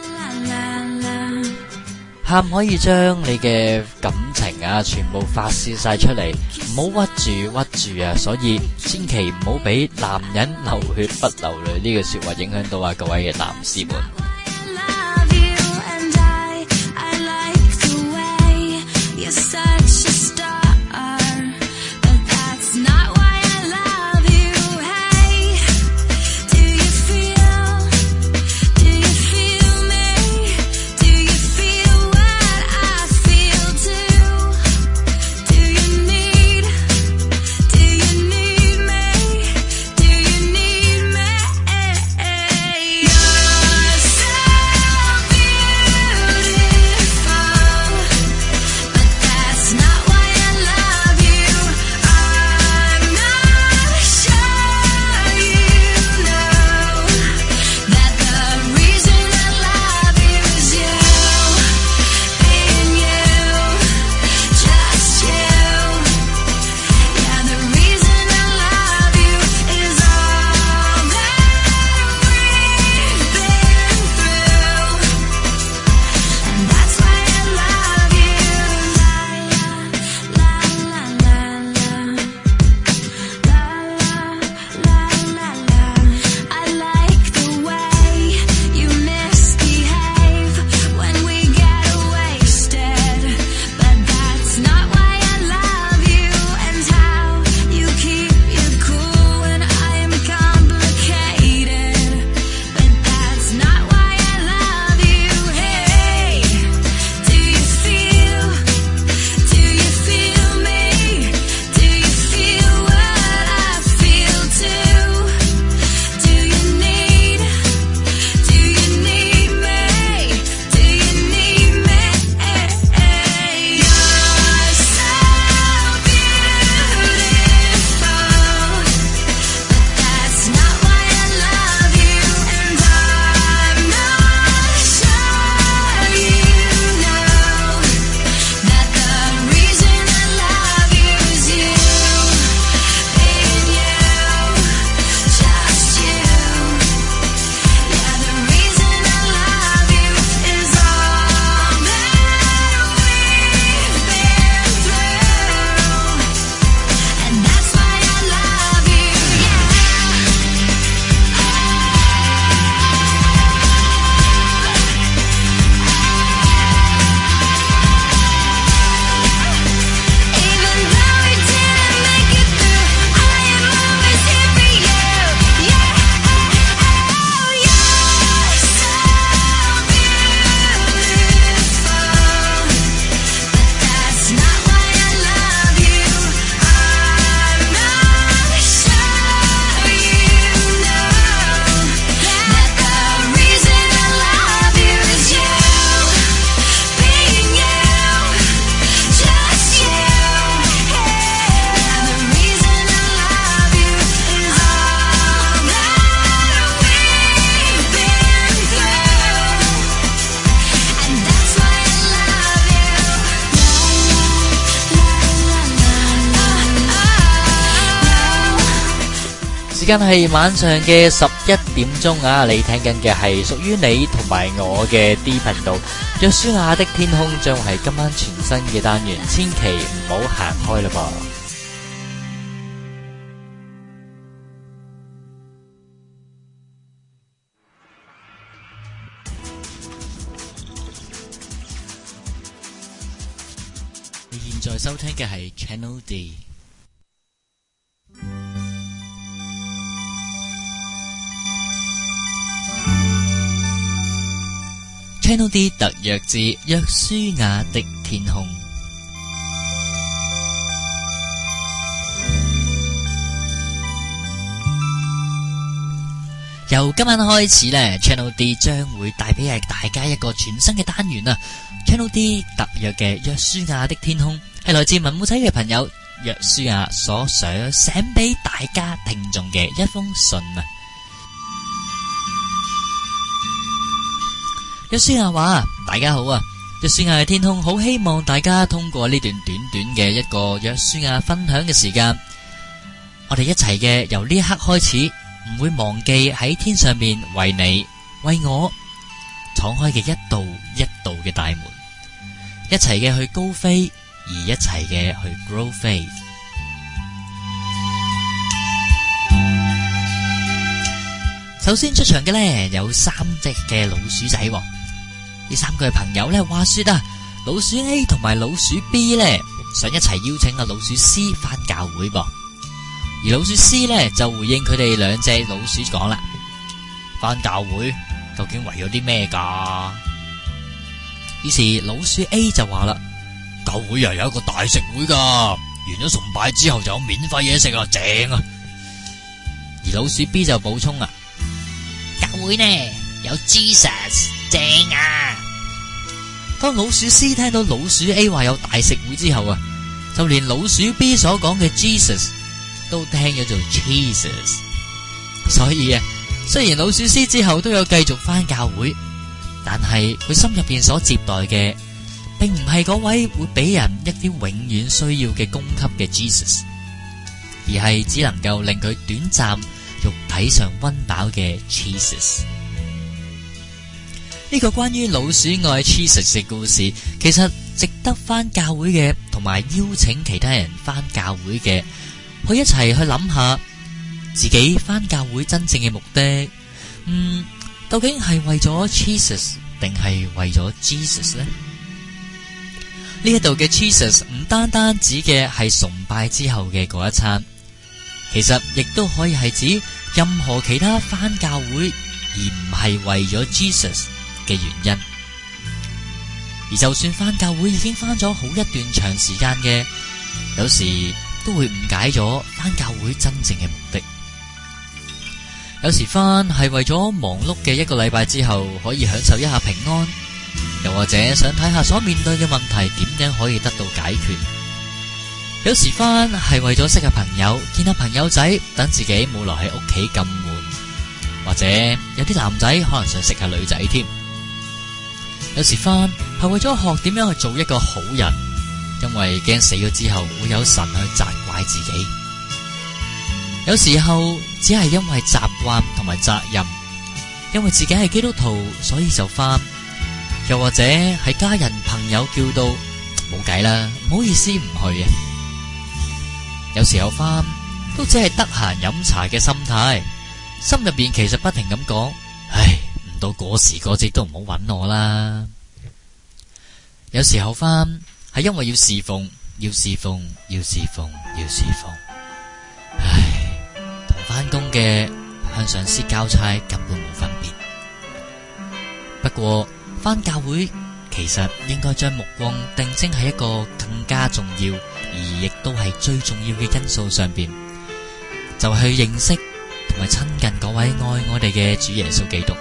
喊可以將你嘅感情啊全部發泄晒出嚟，唔好屈住屈住啊。所以千祈唔好俾男人流血不流淚呢句說話影響到啊各位嘅男士們。 You're 時間係晚上嘅十一點鐘啊！你聽緊嘅係屬於你同埋我嘅 D 頻道。約書亞的天空將係今晚全新嘅單元，千祈唔好行開啦噃。你現在收聽嘅係 Channel D。Channel D 特約之約書亞的天空。由今晚開始呢 Channel D 將會帶俾大家一個全新嘅單元啊 Channel D 特約嘅約書亞的天空係來自文武仔嘅朋友約書亞所想寫俾大家聽眾嘅一封信啊。約書亞話：大家好啊！約書亞嘅天空好希望大家通過呢段短短嘅一個約書亞分享嘅時間，我哋一齊嘅由呢一刻開始，唔會忘記喺天上面為你為我敞開嘅一道一道嘅大門，一齊嘅去高飛，而一齊嘅去 grow faith。首先出場嘅呢，有三隻嘅老鼠仔。呢三個朋友呢，話說啊，老鼠 A 同埋老鼠 B 呢，想一齊邀請阿老鼠 C 返教會噃，而老鼠 C 呢，就回應佢哋兩隻老鼠講啦：返教會究竟為咗啲咩噶？於是老鼠 A 就話啦：教會又有一個大食會噶，完咗崇拜之後就有免費嘢食啊，正啊！而老鼠 B 就補充啊：教會呢有 Jesus， 正啊！當老鼠 C 聽到老鼠 A 話有大食會之後啊，就連老鼠 B 所講嘅 Jesus 都聽咗做 Jesus。所以啊，雖然老鼠 C 之後都有繼續返教會，但係佢心入邊所接待嘅，並唔係嗰位會俾人一啲永遠需要嘅供給嘅 Jesus， 而係只能夠令佢短暫肉體上溫飽嘅 Jesus。呢個關於老鼠愛 Jesus 嘅故事，其實值得返教會嘅，同埋邀請其他人返教會嘅，去一齊去諗下自己返教會真正嘅目的。嗯，究竟係為咗 Jesus 定係為咗 Jesus 呢？呢一度嘅 Jesus 唔單單指嘅係崇拜之後嘅嗰一餐，其實亦都可以係指任何其他返教會而唔係為咗 Jesus嘅原因。而就算返教會已經返咗好一段長時間嘅，有時都會誤解咗返教會真正嘅目的。有時返係為咗忙碌嘅一個禮拜之後可以享受一下平安，又或者想睇下所面對嘅問題點樣可以得到解決。有時返係為咗識下朋友，見下朋友仔，等自己冇留喺屋企咁悶，或者有啲男仔可能想識下女仔添。有時返係為咗學點樣去做一個好人，因為驚死咗之後會有神去責怪自己。有時候只係因為習慣同埋責任，因為自己係基督徒所以就返，又或者係家人朋友叫到冇計啦，唔好意思唔去啊。有時候返都只係得閒飲茶嘅心態，心入邊其實不停咁講：唉，唔到嗰時嗰節都唔好揾我啦。有時候返係因為要侍奉，要侍奉，要侍奉，要侍奉。唉，同返工嘅向上司交差根本冇分別。不過返教會其實應該將目光定睛喺一個更加重要，而亦都係最重要嘅因素上邊，就係去認識同埋親近嗰位愛我哋嘅主耶穌基督。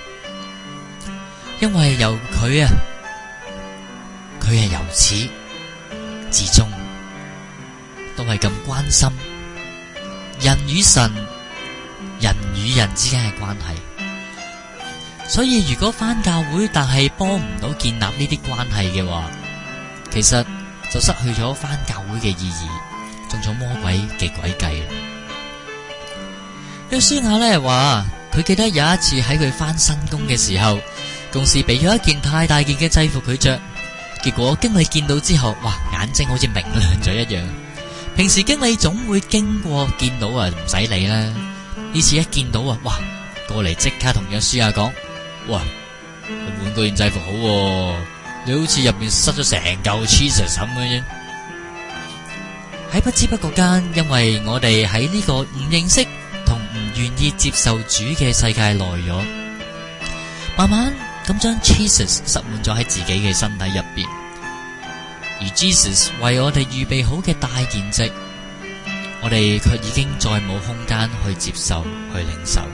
因為由佢啊，佢係由始至終都係咁關心人與神、人與人之間嘅關係。所以如果返教會但係幫唔到建立呢啲關係嘅話，其實就失去咗返教會嘅意義，中咗魔鬼嘅詭計啦。 約書亞呢話，佢記得有一次喺佢返新工嘅時候，公司俾咗一件太大件嘅制服佢着，結果經理見到之後，哇，眼睛好似明亮咗一樣。平時經理總會經過見到啊，唔使理啦。呢次一見到啊，哇，過嚟即刻同約書亞講：哇，換嗰件制服好喎，你好似入面塞咗成嚿 cheese 咁嘅。喺不知不覺間，因為我哋喺呢個唔認識同唔願意接受主嘅世界耐咗，慢慢咁將 cheese 塞滿咗喺自己嘅身體入邊。而 Jesus 為我哋預備好嘅大筵席，我哋卻已經再冇空間去接受、去領受。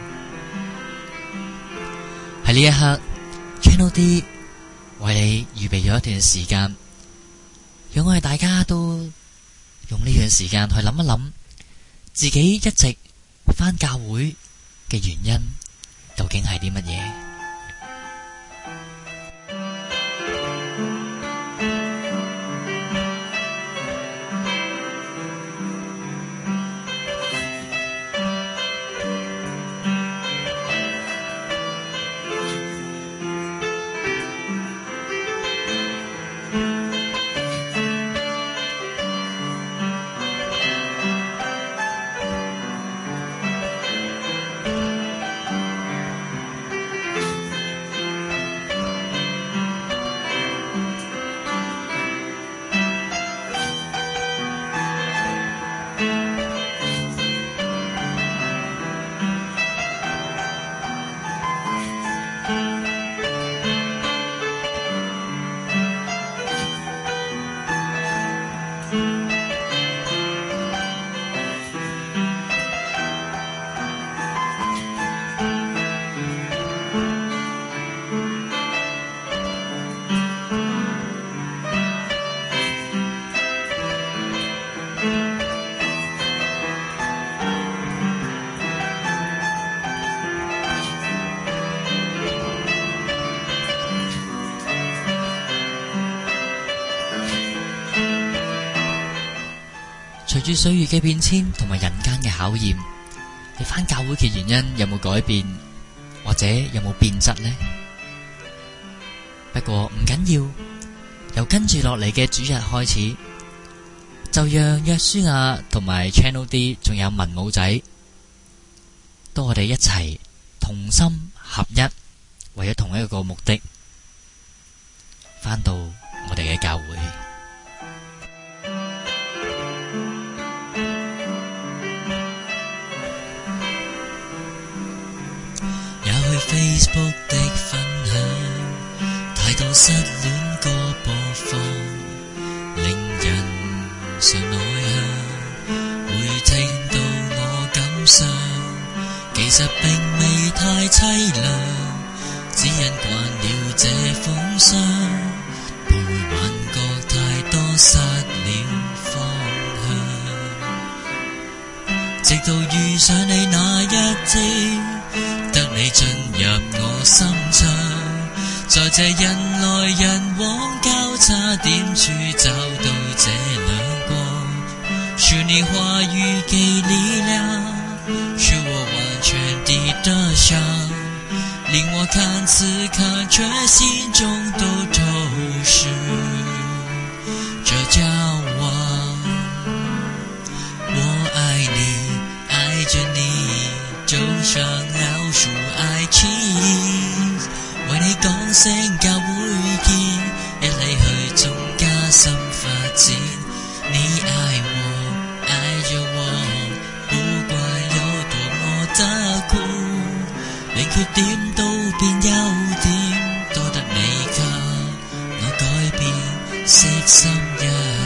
喺呢一刻 ，Channel D 為你預備咗一段時間，讓我哋大家都用呢段時間去諗一諗，自己一直返教會嘅原因究竟係啲乜嘢？隨住歲月嘅變遷同埋人間嘅考驗，你返教會嘅原因有冇改變，或者有冇變質呢？不過唔緊要，由跟住落嚟嘅主日開始，就讓約書亞同埋 Channel D 仲有文武仔，當我哋一齊同心合一，為咗同一個目的，返到我哋嘅教會。 Facebook 的分享，太多失戀歌播放，令人常內向，會聽到我感傷，其實並未太凄涼，只因慣了這風霜，徘徊幻覺太多失了方向，直到遇上你那一朝，得你進入我心腸，在這人來人往交叉點處找到這亮光，是你話語給力量，是我完全地得享，令我看似看卻心中都透視這交往，我愛你，愛着你，就像老鼠愛 cheese， 為你講聲教會見，一起去總加深發展。你愛我，愛着我，不管有多麼的苦，連缺點都變優點，多得你給我改變，悉心一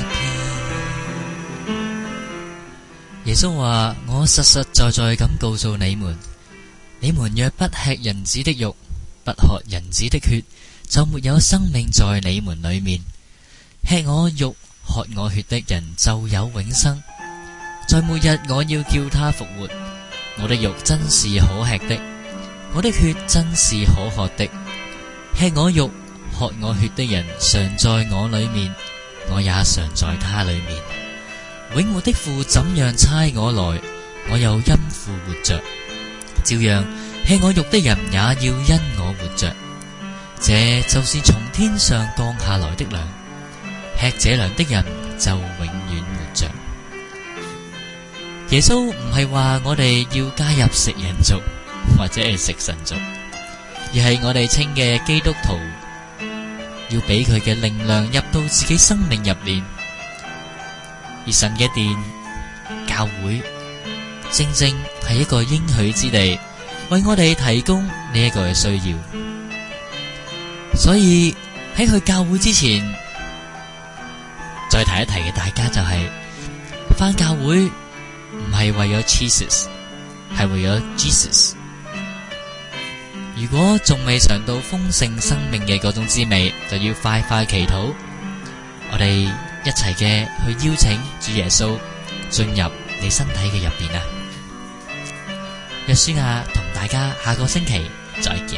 片。 耶穌話：我實實在在咁告訴你們，你們若不吃人子的肉，不喝人子的血，就沒有生命在你們裏面。吃我肉、喝我血的人就有永生，在末日我要叫他復活。我的肉真是可吃的，我的血真是可喝的。吃我肉、喝我血的人常在我裏面，我也常在他裏面。永活的父怎樣差我來，我又因父活着， 照樣吃我肉的人也要因我活着，這就是從天上降下來的糧，吃這糧的人就永遠活着。耶穌唔係話我哋要加入食人族或者係食神族，而係我哋稱嘅基督徒要俾佢嘅靈糧入到自己生命入面。而神嘅殿教會正正係一個應許之地，為我哋提供呢一個嘅需要。所以喺去教會之前，再提一提嘅大家就係、是、返教會唔係為咗 Jesus， 係為咗 Jesus。如果仲未嘗到豐盛生命嘅嗰種滋味，就要快快祈禱。我哋一齊嘅去邀請主耶穌進入你身體嘅入邊啊！約書亞同大家下個星期再見。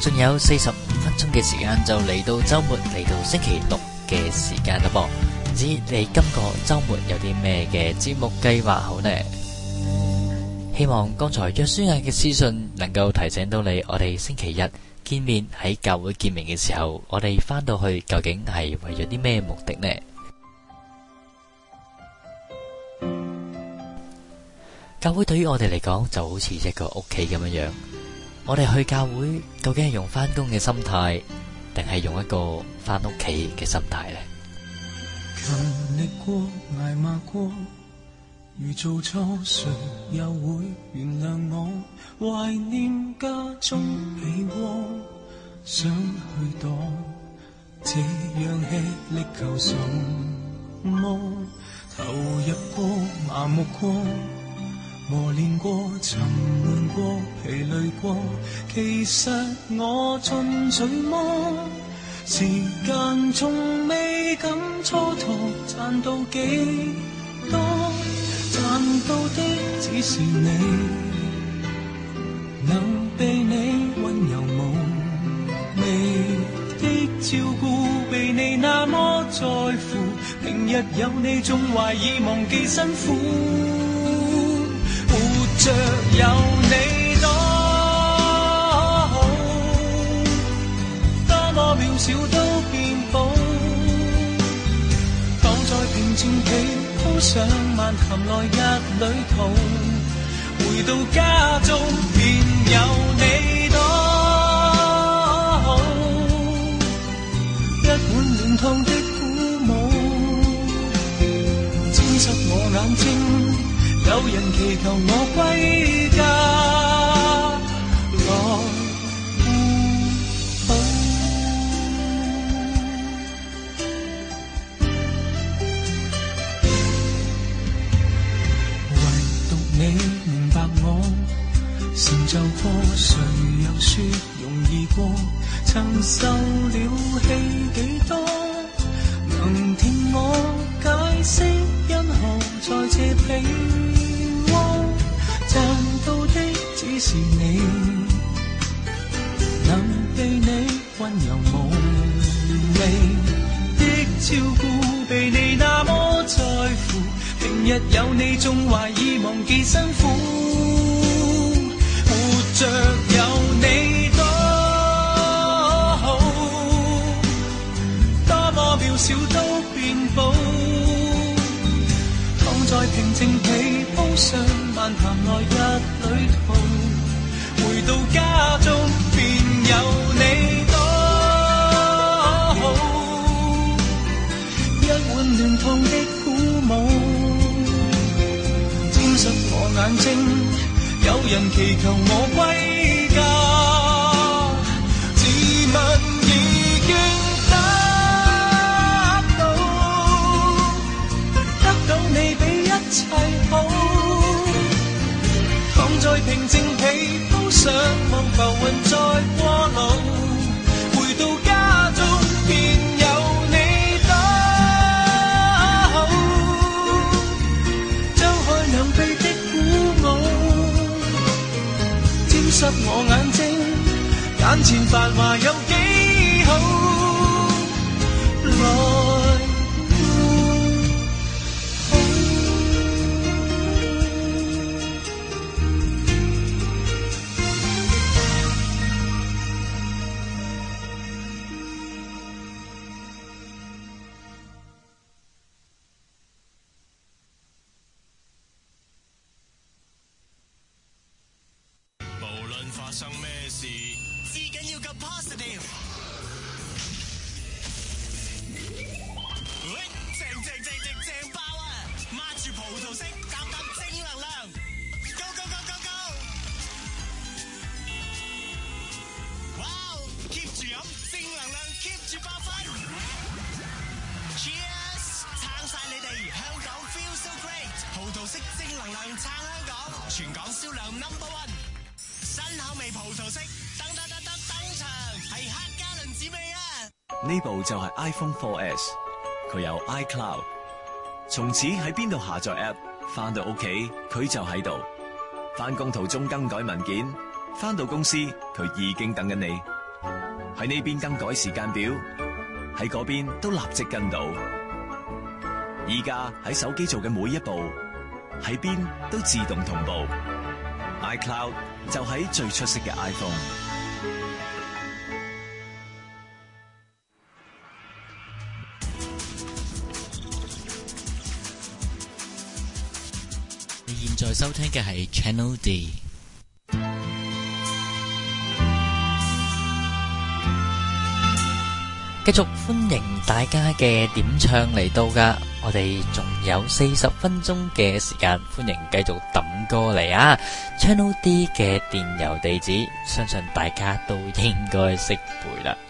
仲有四十五分鐘嘅時間就嚟到週末，嚟到星期六嘅時間啦噃。唔知你今個週末有啲咩嘅節目計劃好呢？希望剛才約書亞嘅私信能夠提醒到你，我哋星期日見面喺教會見面嘅時候，我哋返到去究竟係為咗啲咩目的呢？教會對於我哋嚟講就好似一個屋企咁樣樣，我哋去教會究竟係用返工嘅心態，定係用一個返屋企嘅心態呢？ 勤力過，捱罵過，如做錯，誰又會原諒我？懷念家中被窩，想去躲，這樣吃力求什麼？投入過，麻木過，磨練過，沉悶過，疲累過，其實我進取麼？時間從未敢蹉跎，賺到幾多？賺到的只是你，能被你溫柔無味的照顧，被你那麼在乎。平日有你總懷疑忘記辛苦，活着有你多好，多麼渺小都變寶。躺在平靜地鋪上漫談來日旅途，回到家中便有你多好，一碗暖湯的鼓舞，沾濕我眼睛。有人祈求我歸家來護好。唯獨你明白我，成就過，誰又說容易過？曾受了氣幾多，能聽我解釋因何在這被窩，賺到的只是你，能被你溫柔無味的照顧，被你那麼在乎。平日有你總懷疑忘記辛苦，活着有你多好，多麼渺小都變寶。躺在平靜被鋪上漫談來日旅途，回到家中便有你多好，一碗暖湯的鼓舞，沾濕我眼睛。有人祈求我歸家，自問已經得到，得到你比一切好。躺在平靜被鋪上望浮雲在過路，回到家中便有你多好，張開兩臂的鼓舞，沾濕我眼睛，眼前繁華有幾好，來發生咩事？至緊要咁 positive。喂，正正正正正爆啊！抹住葡萄色，淡淡正能量。Go go go go go！ 哇 ！keep 住飲正能量 ，keep 住爆分。Cheers！ 撐晒你哋，香港 feel so great。葡萄色正能量撐香港，全港銷量 number one。新口味葡萄色，登登登登登場，係黑加侖子味啊！ 呢部就係 iPhone 四 S， 佢有 iCloud， 從此喺邊度下載 App， 翻到屋企佢就喺度。翻工途中更改文件，翻到公司佢已經等緊你。 喺呢邊更改時間表，喺嗰邊都立即跟到。依家喺手機做嘅每一步，喺邊都自動同步。iCloud 就喺最出色嘅 iPhone。 你現在收聽嘅係 Channel D。繼續歡迎大家嘅點唱嚟到㗎，我哋仲有四十分鐘嘅時間，歡迎繼續抌歌嚟啊 ！Channel D 嘅電郵地址，相信大家都應該識背啦。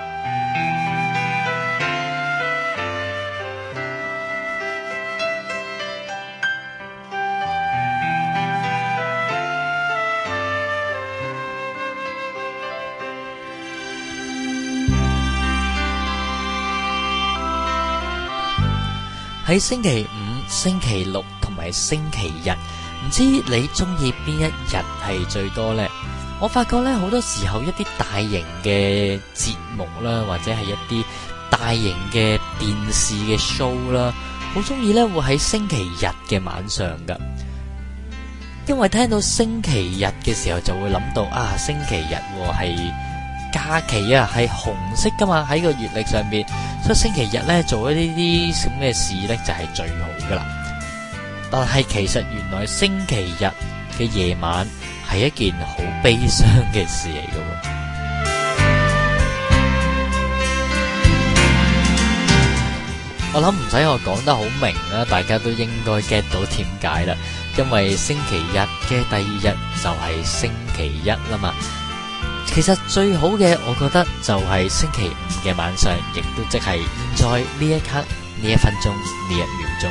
喺星期五、星期六同埋星期日，唔知你中意邊一日係最多呢？我發覺咧，好多時候一啲大型嘅節目啦，或者係一啲大型嘅電視嘅 show 啦，好中意咧會喺星期日嘅晚上噶。因為聽到星期日嘅時候，就會諗到啊，星期日係假期啊，係紅色噶嘛，喺個月曆上邊，所以星期日咧做一呢啲咁嘅事咧就係最好噶啦。但係其實原來星期日嘅夜晚係一件好悲傷嘅事嚟嘅。我諗唔使我講得好明啦，大家都應該 get 到點解啦。因為星期日嘅第二日就係星期一啦嘛。其實最好嘅，我覺得就係星期五嘅晚上，亦都即係現在呢一刻、呢一分鐘、呢一秒鐘。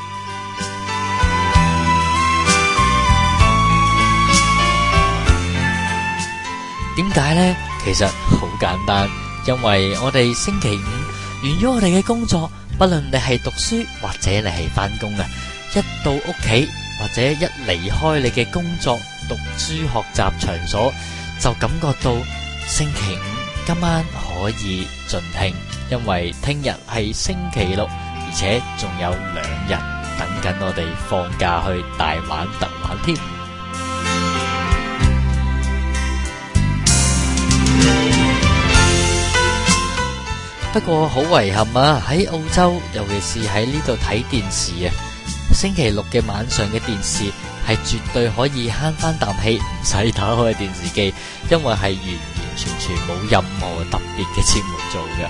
點解呢？其實好簡單，因為我哋星期五完咗我哋嘅工作，不論你係讀書或者你係返工啊，一到屋企或者一離開你嘅工作、讀書、學習場所，就感覺到星期五今晚可以盡興，因為聽日係星期六，而且仲有兩日等緊我哋放假去大玩特玩添。不過好遺憾啊，喺澳洲，尤其是喺呢度睇電視啊，星期六嘅晚上嘅電視係絕對可以慳翻啖氣，唔使打開電視機，因為係完完全全冇任何特別嘅節目做嘅。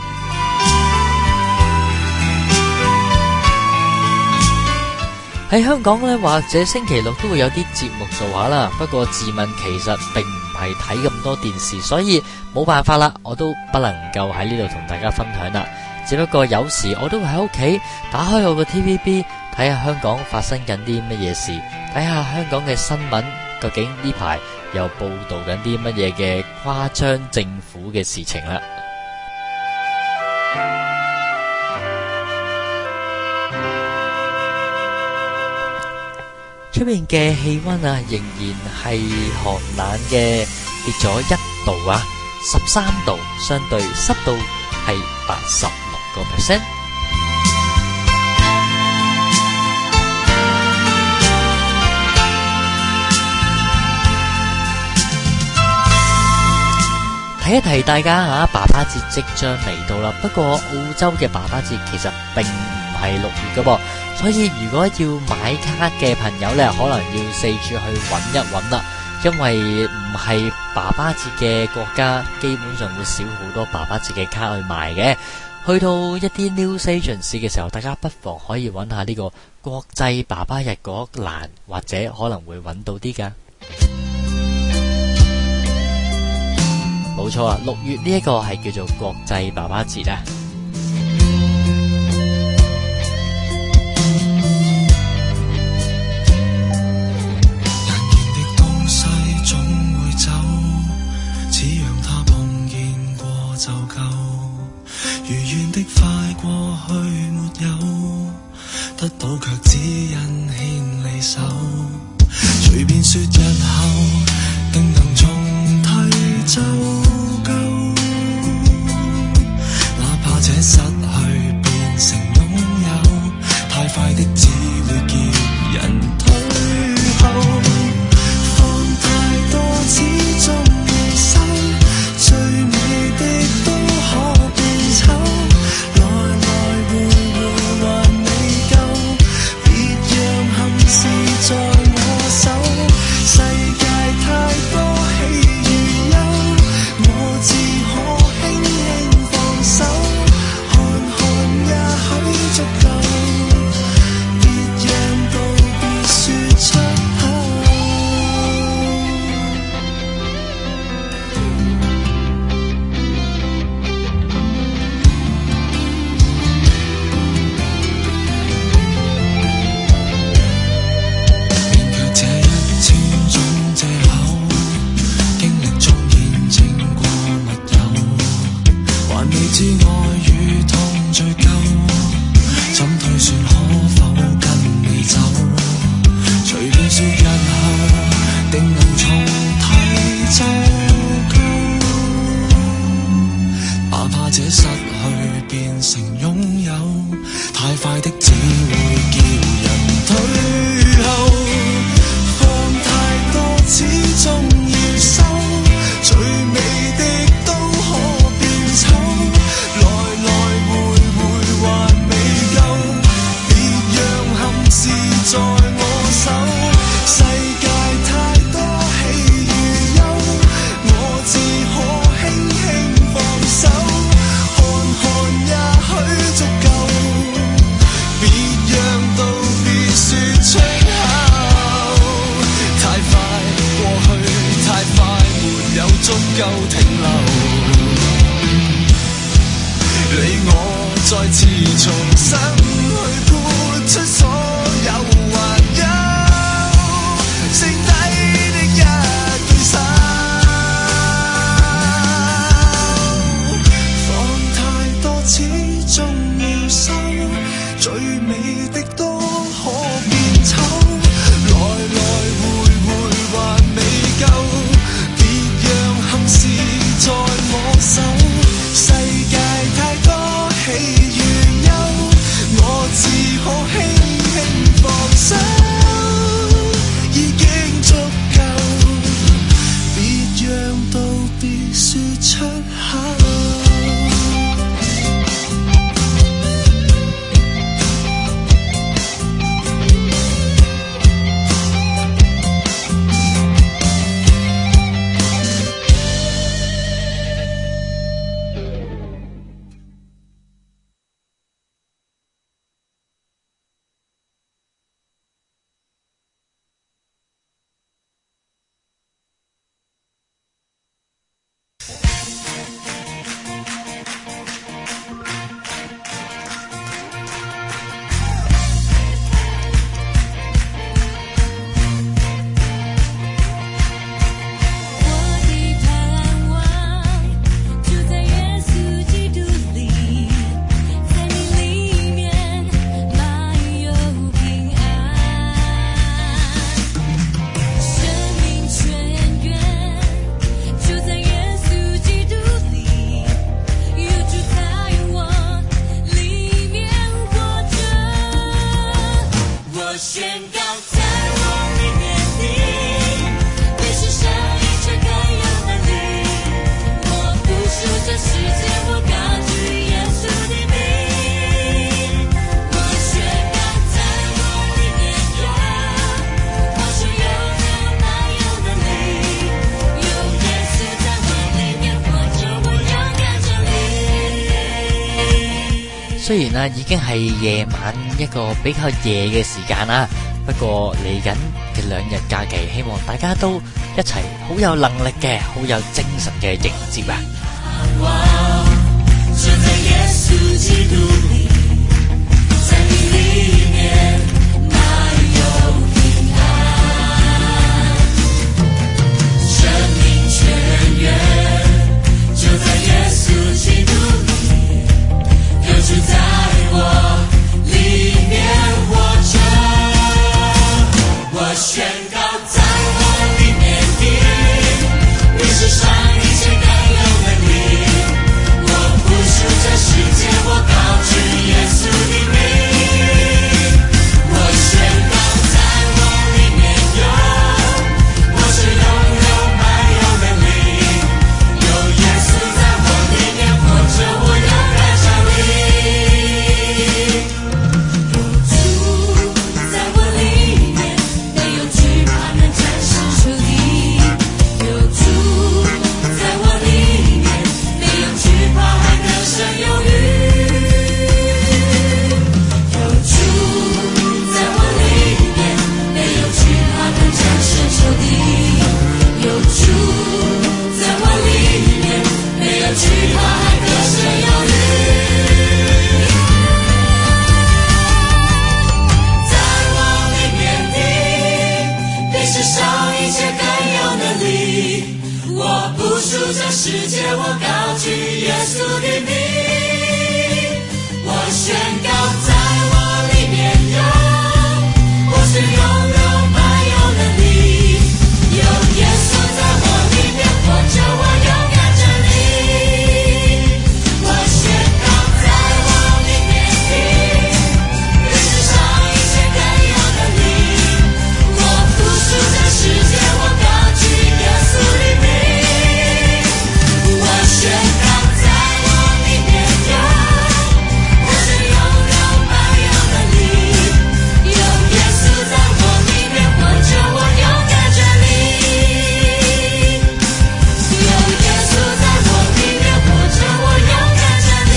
喺香港呢，或者星期六都會有啲節目做下啦。不過自問其實並唔係睇咁多電視，所以冇辦法啦，我都不能夠喺呢度同大家分享啦。只不過有時我都會喺屋企打開我個 T V B， 睇下香港發生緊啲乜嘢事，睇下香港嘅新聞，究竟呢排又報道緊啲乜嘢嘅誇張政府嘅事情啦。出面嘅氣溫啊，仍然係寒冷嘅，跌咗一度啊，十三度，相對濕度係八十六個 percent。提一提大家吓，爸爸節即將嚟到啦。不過澳洲嘅爸爸節其實並唔係六月㗎噃，所以如果要買卡嘅朋友呢，可能要四處去揾一揾啦。因為唔係爸爸節嘅國家，基本上會少好多爸爸節嘅卡去賣嘅。去到一啲 news agency 嘅時候，大家不妨可以揾下呢個國際爸爸日嗰欄，或者可能會揾到啲㗎。冇錯啊，六月呢一個係叫做國際爸爸節啊。 如願的快過去沒有，得到卻只因牽離手。隨便說日後定能重提就夠。 夠停留。你我再次重新去豁出所有，還有剩低的一對手。放太多始終要收，最美的都可變醜。來來回回還未夠，別讓憾事在我手。世界太多喜與憂，我只可輕輕放手，已經足夠，別讓道別說出口。 雖然啊已經係夜晚一個比較夜嘅時間啦，不過嚟緊嘅兩日假期，希望大家都一齊好有能力嘅、好有精神嘅迎接啊！ 就在耶穌基督裡，在你裡面滿有平安，生命泉源就在耶穌基督裡，流出在我裡面活着。我宣告在我裡面的，比世上一切更有能力。我不屬這世界，我高舉耶穌的名。我宣告在我裡面有，我是擁有滿有能力，有耶穌在我裡面活着，我勇敢站立。有主在我裡面，沒有懼怕能戰勝仇敵。有主在我裡面，沒有懼怕還得勝有餘。有主在我裡面，沒有懼怕能戰勝仇敵。有主在我裡面，沒有懼怕還得勝有餘。在我裡面的，比世上一切更有能力。我不屬這世界，我高舉耶穌的名。我宣告在我裡面有，我是擁有滿有能力，有耶穌在我裡面活着，我勇敢站立。我宣告在我裡面的，比世上一切更有能力。我不屬這世界，我高舉耶穌的名。我宣告在我裡面有，我是擁有滿有能力，有耶穌在我裡面活着，我勇敢站立。有耶穌在我裡面活着，我勇敢站立。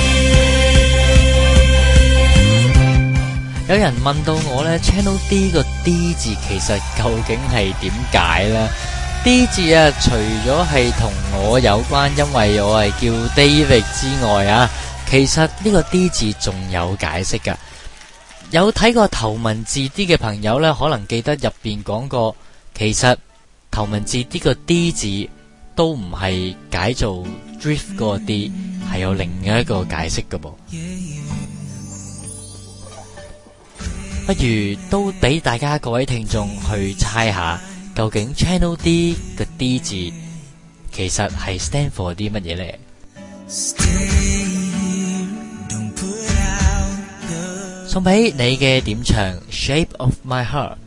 有人問到我呢 Channel D 個 D 字其實究竟係點解呢？ D 字啊，除咗係同我有關，因為我係叫 David 之外啊，其實呢個 D 字仲有解釋㗎。有睇過頭文字 D 嘅朋友呢，可能記得入邊講過，其實頭文字 D 個 D 字都唔係解做 drift 嗰個 D， 係有另一個解釋㗎噃。不如都俾大家各位聽眾去猜下，究竟 Channel D 嘅 D 字其實係 stand for 啲乜嘢呢？送俾你嘅點唱 Shape of My Heart。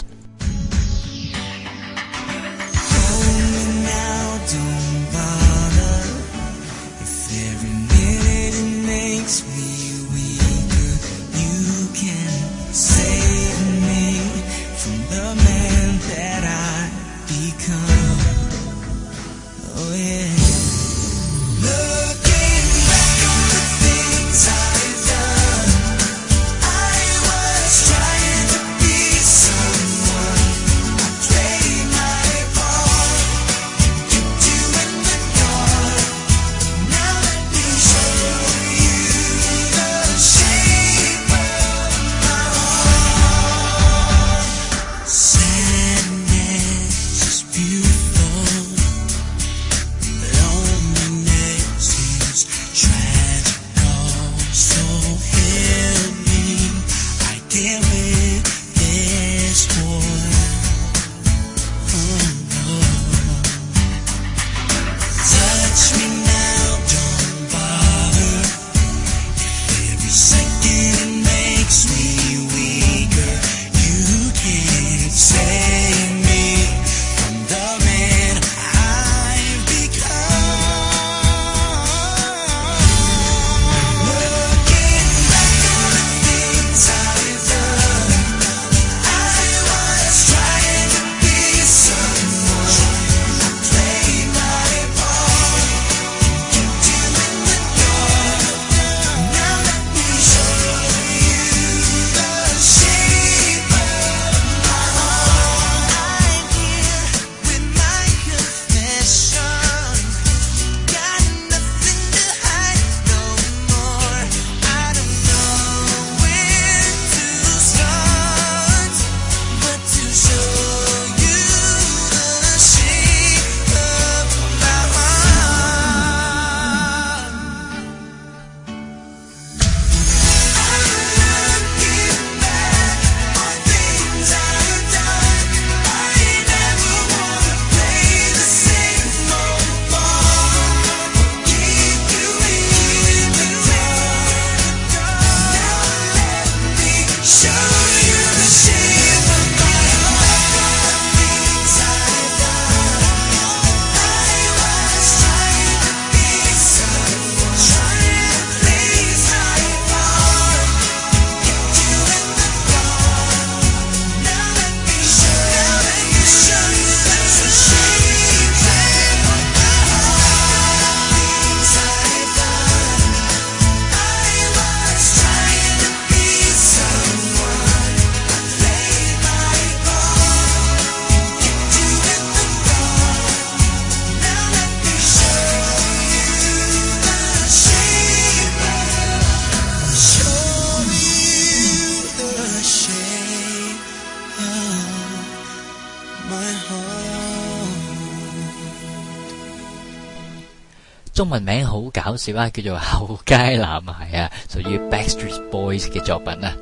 中文名好搞笑啊，叫做後街男孩啊，屬於 Backstreet Boys 嘅作品啊。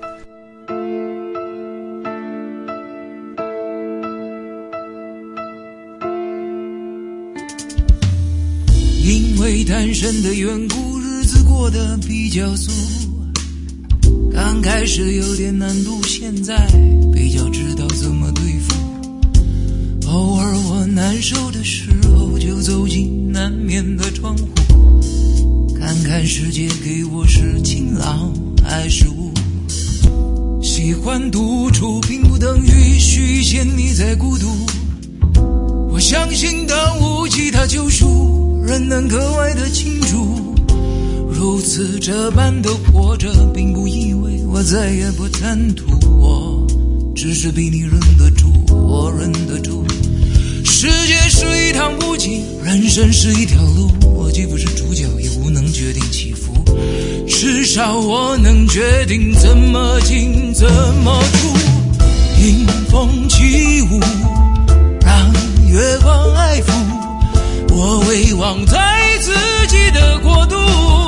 因为单身的缘故，日子过得比较俗，刚开始有点难度，现在比较知道怎么对付。偶尔我难受的时候，就走进难眠的窗户，看看世界给我是晴朗还是雾。喜欢独处并不等于虚陷你在孤独，我相信当无其他救赎，人能格外的清楚，如此这般的活着，并不意味我再也不贪图，我只是比你忍得住，我忍得住。 世界是一趟步行，人生是一条路，我既不是主角，也无能决定起伏，至少我能决定怎么进怎么出。迎风起舞，让月光爱抚，我微望在自己的国度，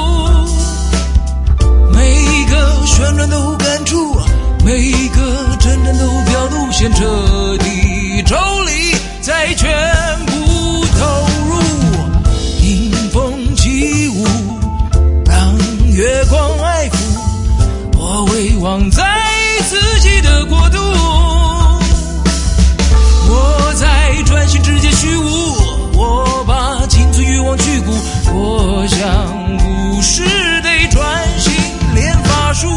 每一个旋转都感触，每一个真正都表路线彻底抽离，再全部投入。迎风起舞，让月光爱抚，我微望在自己的国度，我在专心直接虚无，我把青春欲望去骨，我想不是得专心练法术。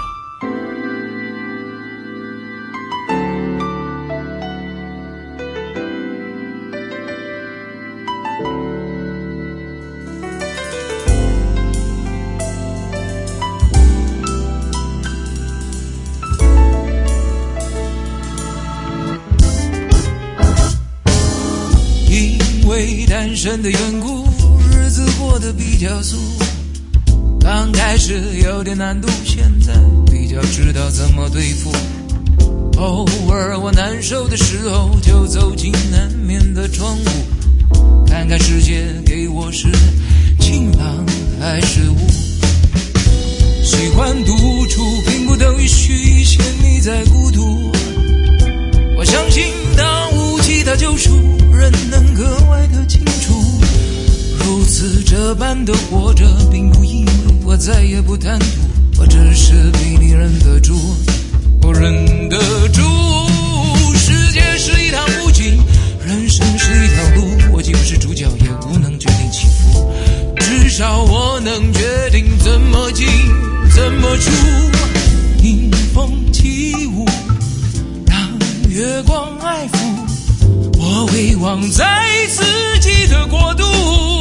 因为单身的缘故，日子过得比较素，刚开始有点难度，现在比较知道怎么对付。偶尔我难受的时候，就走进南面的窗户，看看世界给我是晴朗还是雾。喜欢独处并不等于虚陷你在孤独，我相信当无其他救赎，人能格外的清楚，如此这般的活着，并不因为我再也不贪图，我只是比你忍得住，我忍得住。世界是一趟步行，人生是一条路，我既不是主角，也无能决定起伏，至少我能决定怎么进怎么出。迎风起舞，让月光爱抚，我微望在自己的国度，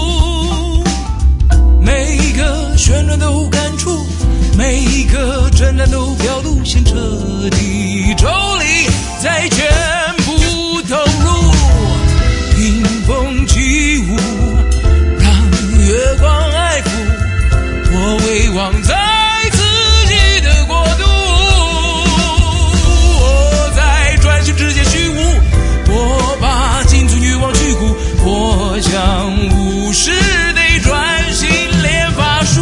每一个旋转都感触，每一个震撼都表路线彻底抽离，再全部投入。迎风起舞，让月光爱抚，我微望在自己的国度，我在专心直接虚无，我把青春欲望去骨，我想无视得专心练法术。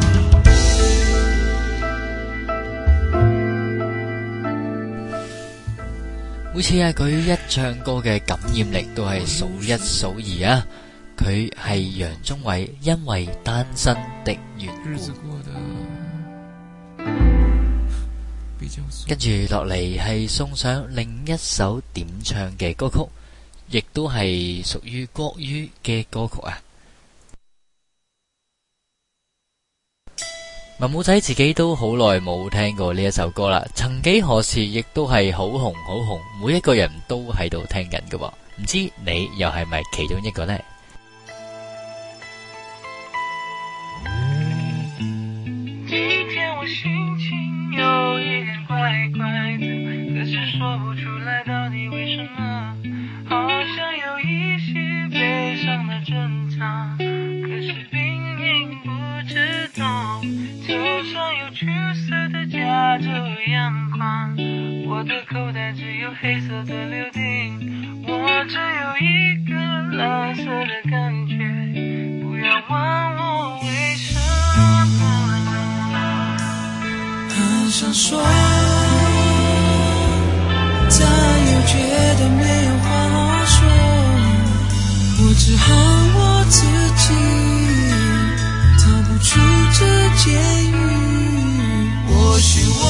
每次啊，佢一唱歌嘅感染力都係數一數二啊！佢係楊宗緯，因為單身的緣故。跟住落嚟係送上另一首點唱嘅歌曲，亦都係屬於國語嘅歌曲啊！文武仔自己都好耐冇聽過呢一首歌啦，曾幾何時亦都係好紅好紅，每一個人都喺度聽緊㗎喎，唔知你又係咪其中一個呢？ 今天我心情有一點怪怪的，可是說不出來到底為什麼，好像有一些悲傷的掙扎，可是並不知道頭上有橘色的夾着陽光，我的口袋只有黑色的柳丁，我只有一個藍色的感覺，不要問我為什麼， 很想說，但又覺得沒有話好說，我只好我自己逃不出這監獄，或許我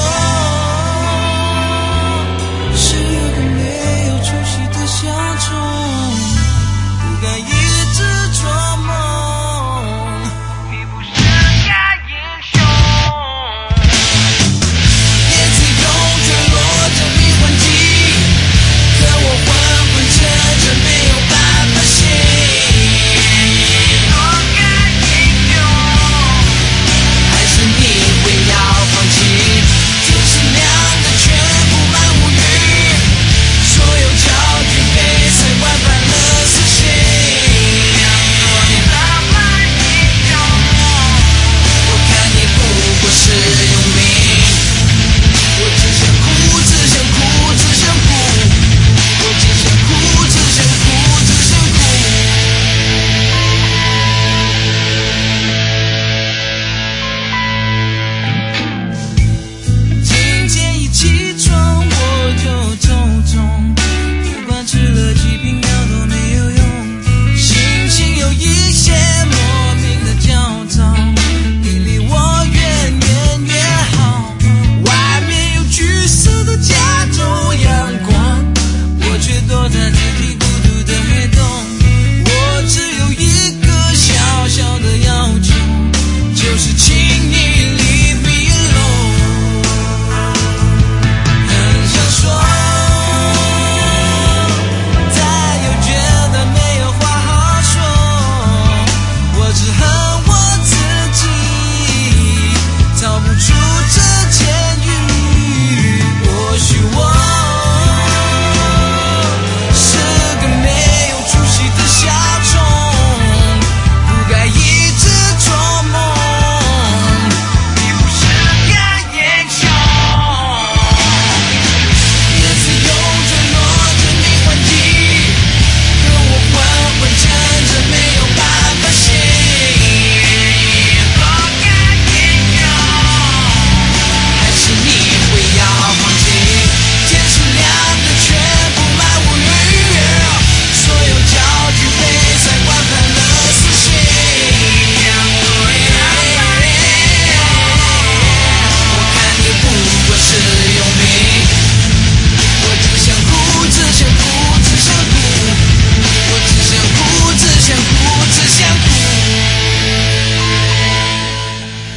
是個沒有出息的小蟲，不該一直做夢， 你不是個英雄， 葉子永墜落着迷幻劑，可我昏昏沉沉沒有辦法醒， 做個英雄， 還是你會要放棄，只是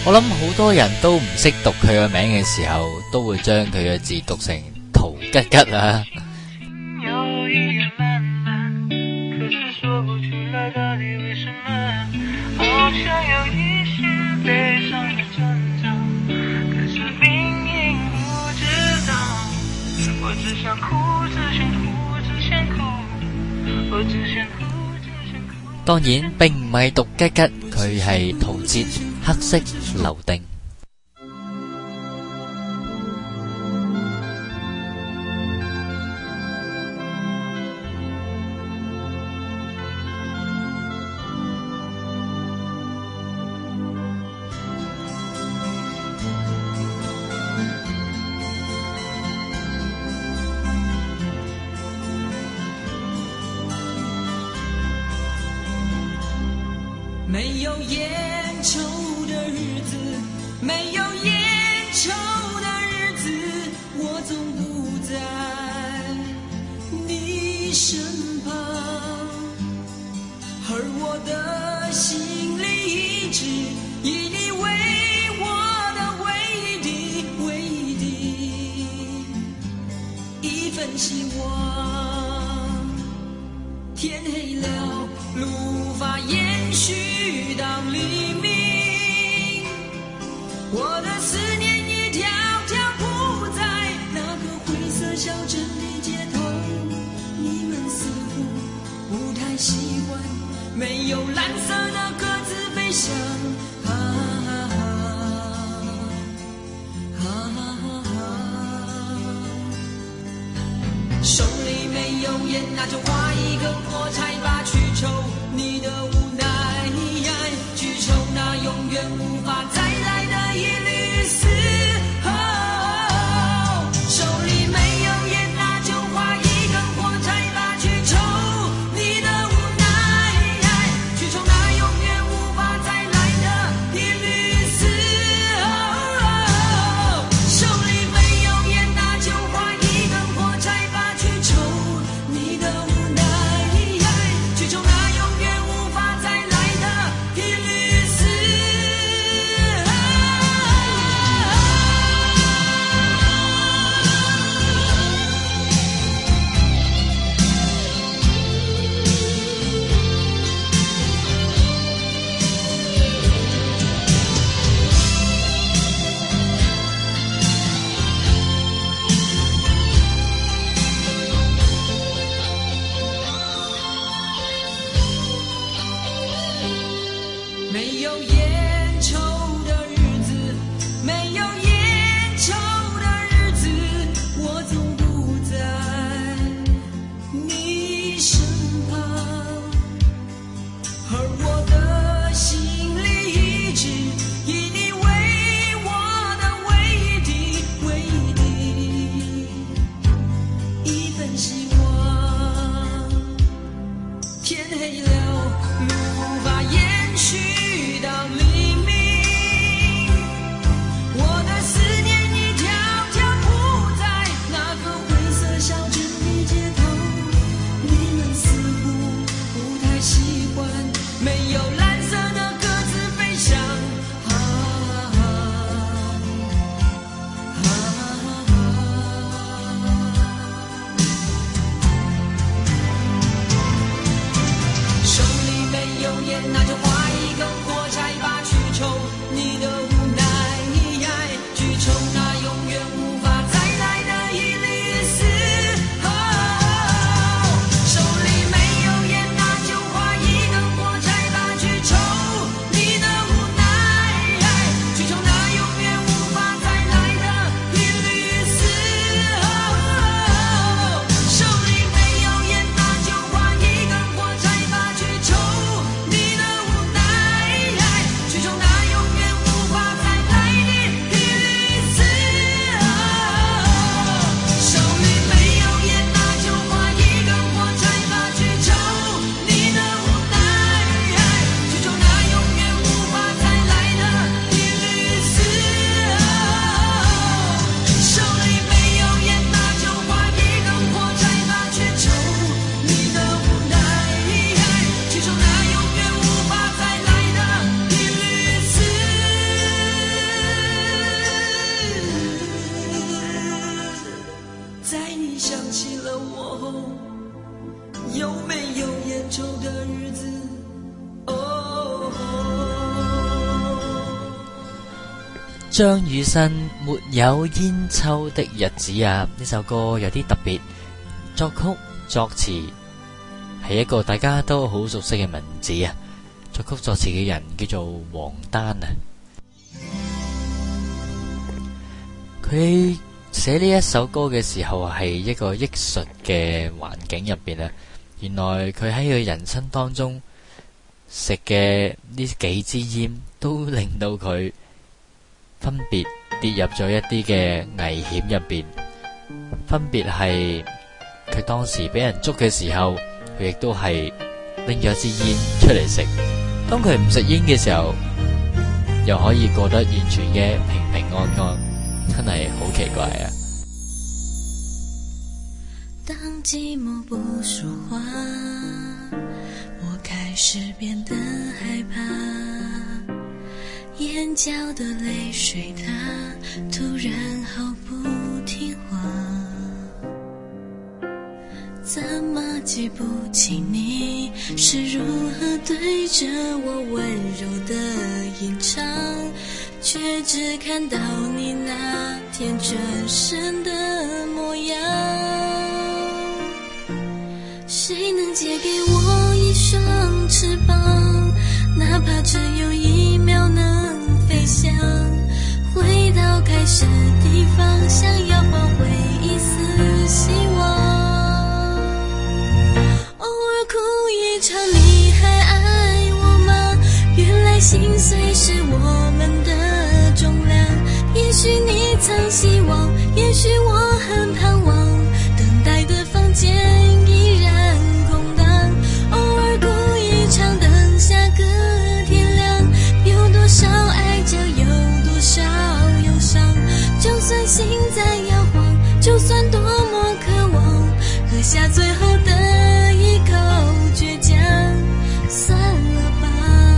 我諗好多人都唔識讀佢嘅名嘅時候，都會將佢嘅字讀成陶吉吉啊。 有一点懒懒，可是说不出来到底为什么，好像有一些悲伤的征兆，可是明明不知道，我只想哭，只想哭，只想哭，我只想哭，只想哭。 當然並唔係讀吉吉，佢係陶喆黑色柳丁。 没有烟抽的日子，没有烟抽的日子，我总不在你身旁，而我的心里一直以你为我的唯一的唯一的一份希望。天黑了，路无法延续到黎明，我的思念一条条铺在那个灰色小镇的街头，你们似乎不太习惯没有蓝色的鸽子飞翔，啊啊啊啊啊啊，手里没有烟，那就划一根火柴吧，去抽你的无奈，去抽那永远无法再来的一缕丝。哦，手里没有烟，那就划一根火柴吧，去抽你的无奈，去抽那永远无法再来的一缕丝。哦，手里没有烟，那就划一根火柴吧，去抽你的无奈，去抽那永远无法再来的一缕丝。没有烟抽的日子，没有烟抽的日子，我总不在你身旁，而我的心里一直以你为我的唯一的唯一的一份希望。天黑了，路无法延续到黎張雨生沒有煙抽的日子啊，呢首歌有啲特別，作曲作詞係一個大家都好熟悉嘅名字啊，作曲作詞嘅人叫做王丹啊。佢寫呢一首歌嘅時候係一個藝術嘅環境入邊啊，原來佢喺佢人生當中食嘅呢幾支煙都令到佢分別跌入咗一啲嘅危險入邊，分別係佢當時俾人捉嘅時候，佢亦都係拎咗支煙出嚟食。當佢唔食煙嘅時候，又可以過得完全嘅平平安安，真係好奇怪啊！ 當寂寞不說話，我開始變得害怕，眼角的淚水它突然毫不聽話，怎麼記不起你是如何對着我溫柔的吟唱，卻只看到你那天轉身的模樣。誰能借給我一雙翅膀，哪怕只有一秒能飛翔，回到開始地方，想要換回一絲希望。偶爾哭一場，你還愛我嗎？原來心碎是我們的重量，也許你曾希望，也許我很盼望，等待的房間依然空蕩。偶爾哭一場，等下個天亮，有多少愛就有多少憂傷，就算心在搖晃，就算多麼渴望，喝下最後的一口倔強，算了吧。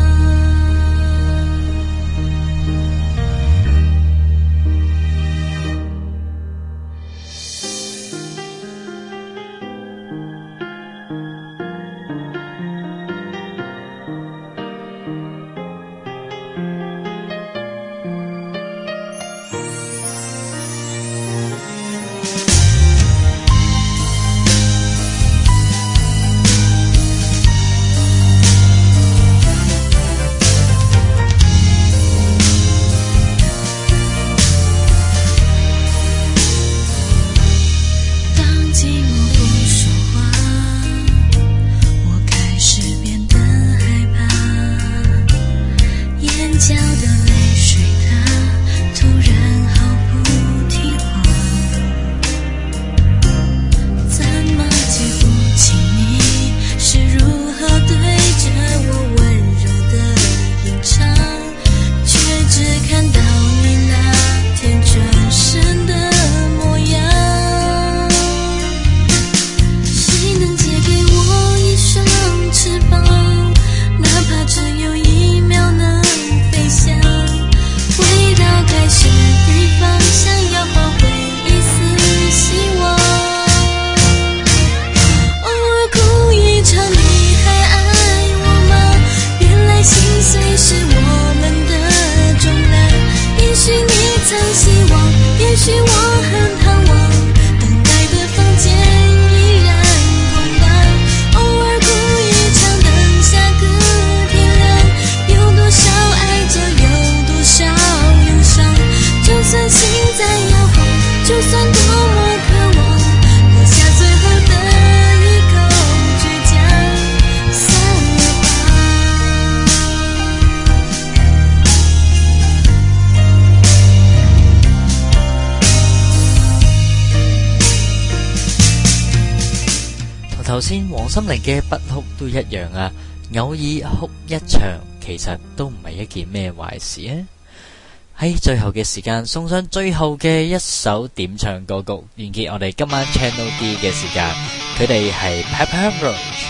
頭先黃心凌嘅不哭都一樣啊，偶爾哭一場其實都唔係一件咩壞事啊。喺最後嘅時間送上最後嘅一首點唱歌曲，完結我哋今晚 Channel D 嘅時間。佢哋係 Papa Roach。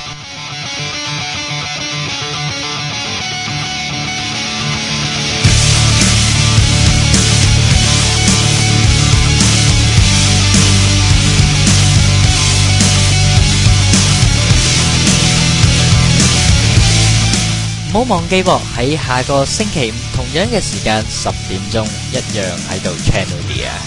唔好忘記喎，喺下個星期五同樣嘅時間十點鐘一樣喺度 Channel D 啊。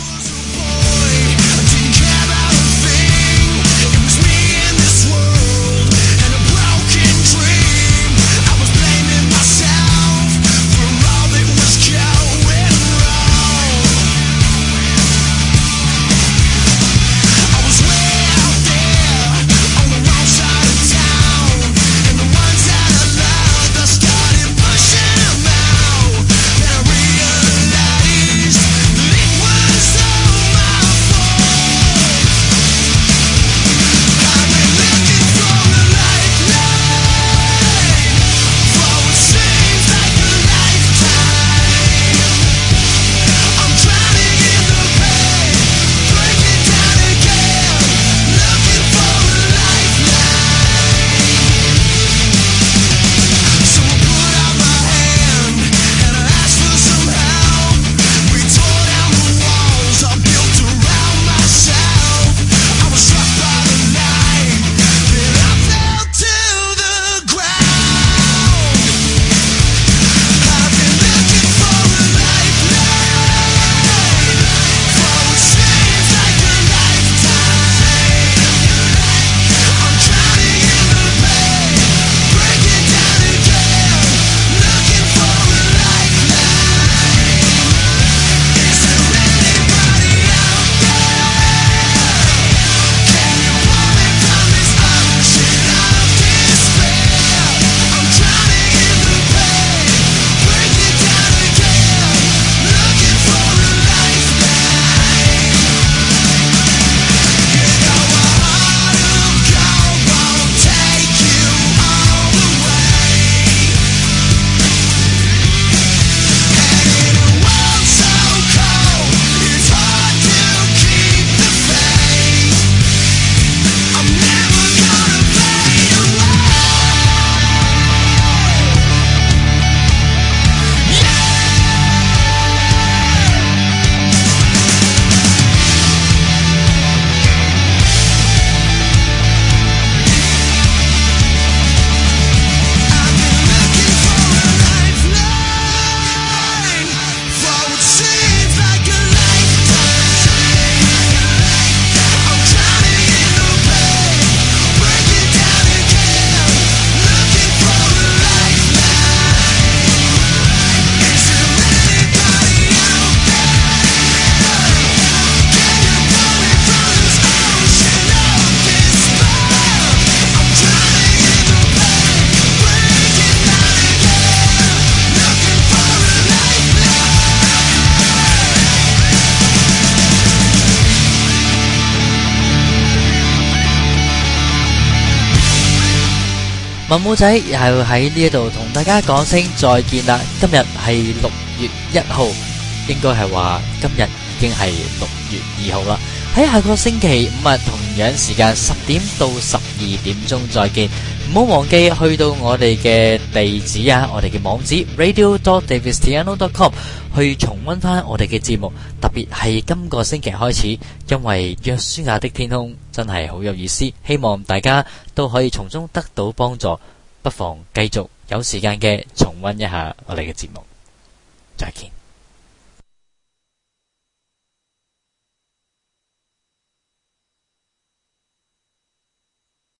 文武仔又喺呢一度同大家講聲再見啦！今日係六月一號，應該係話今日已經係六月二號啦。喺下個星期五日同樣時間十點到十二點鐘再見，唔好忘記去到我哋嘅地址啊，我哋嘅網址 radio dot davistiano dot com 去重溫翻我哋嘅節目，特別係今個星期開始，因為約書亞的天空真係好有意思，希望大家都可以從中得到幫助，不妨繼續有時間嘅重溫一下我哋嘅節目，再見。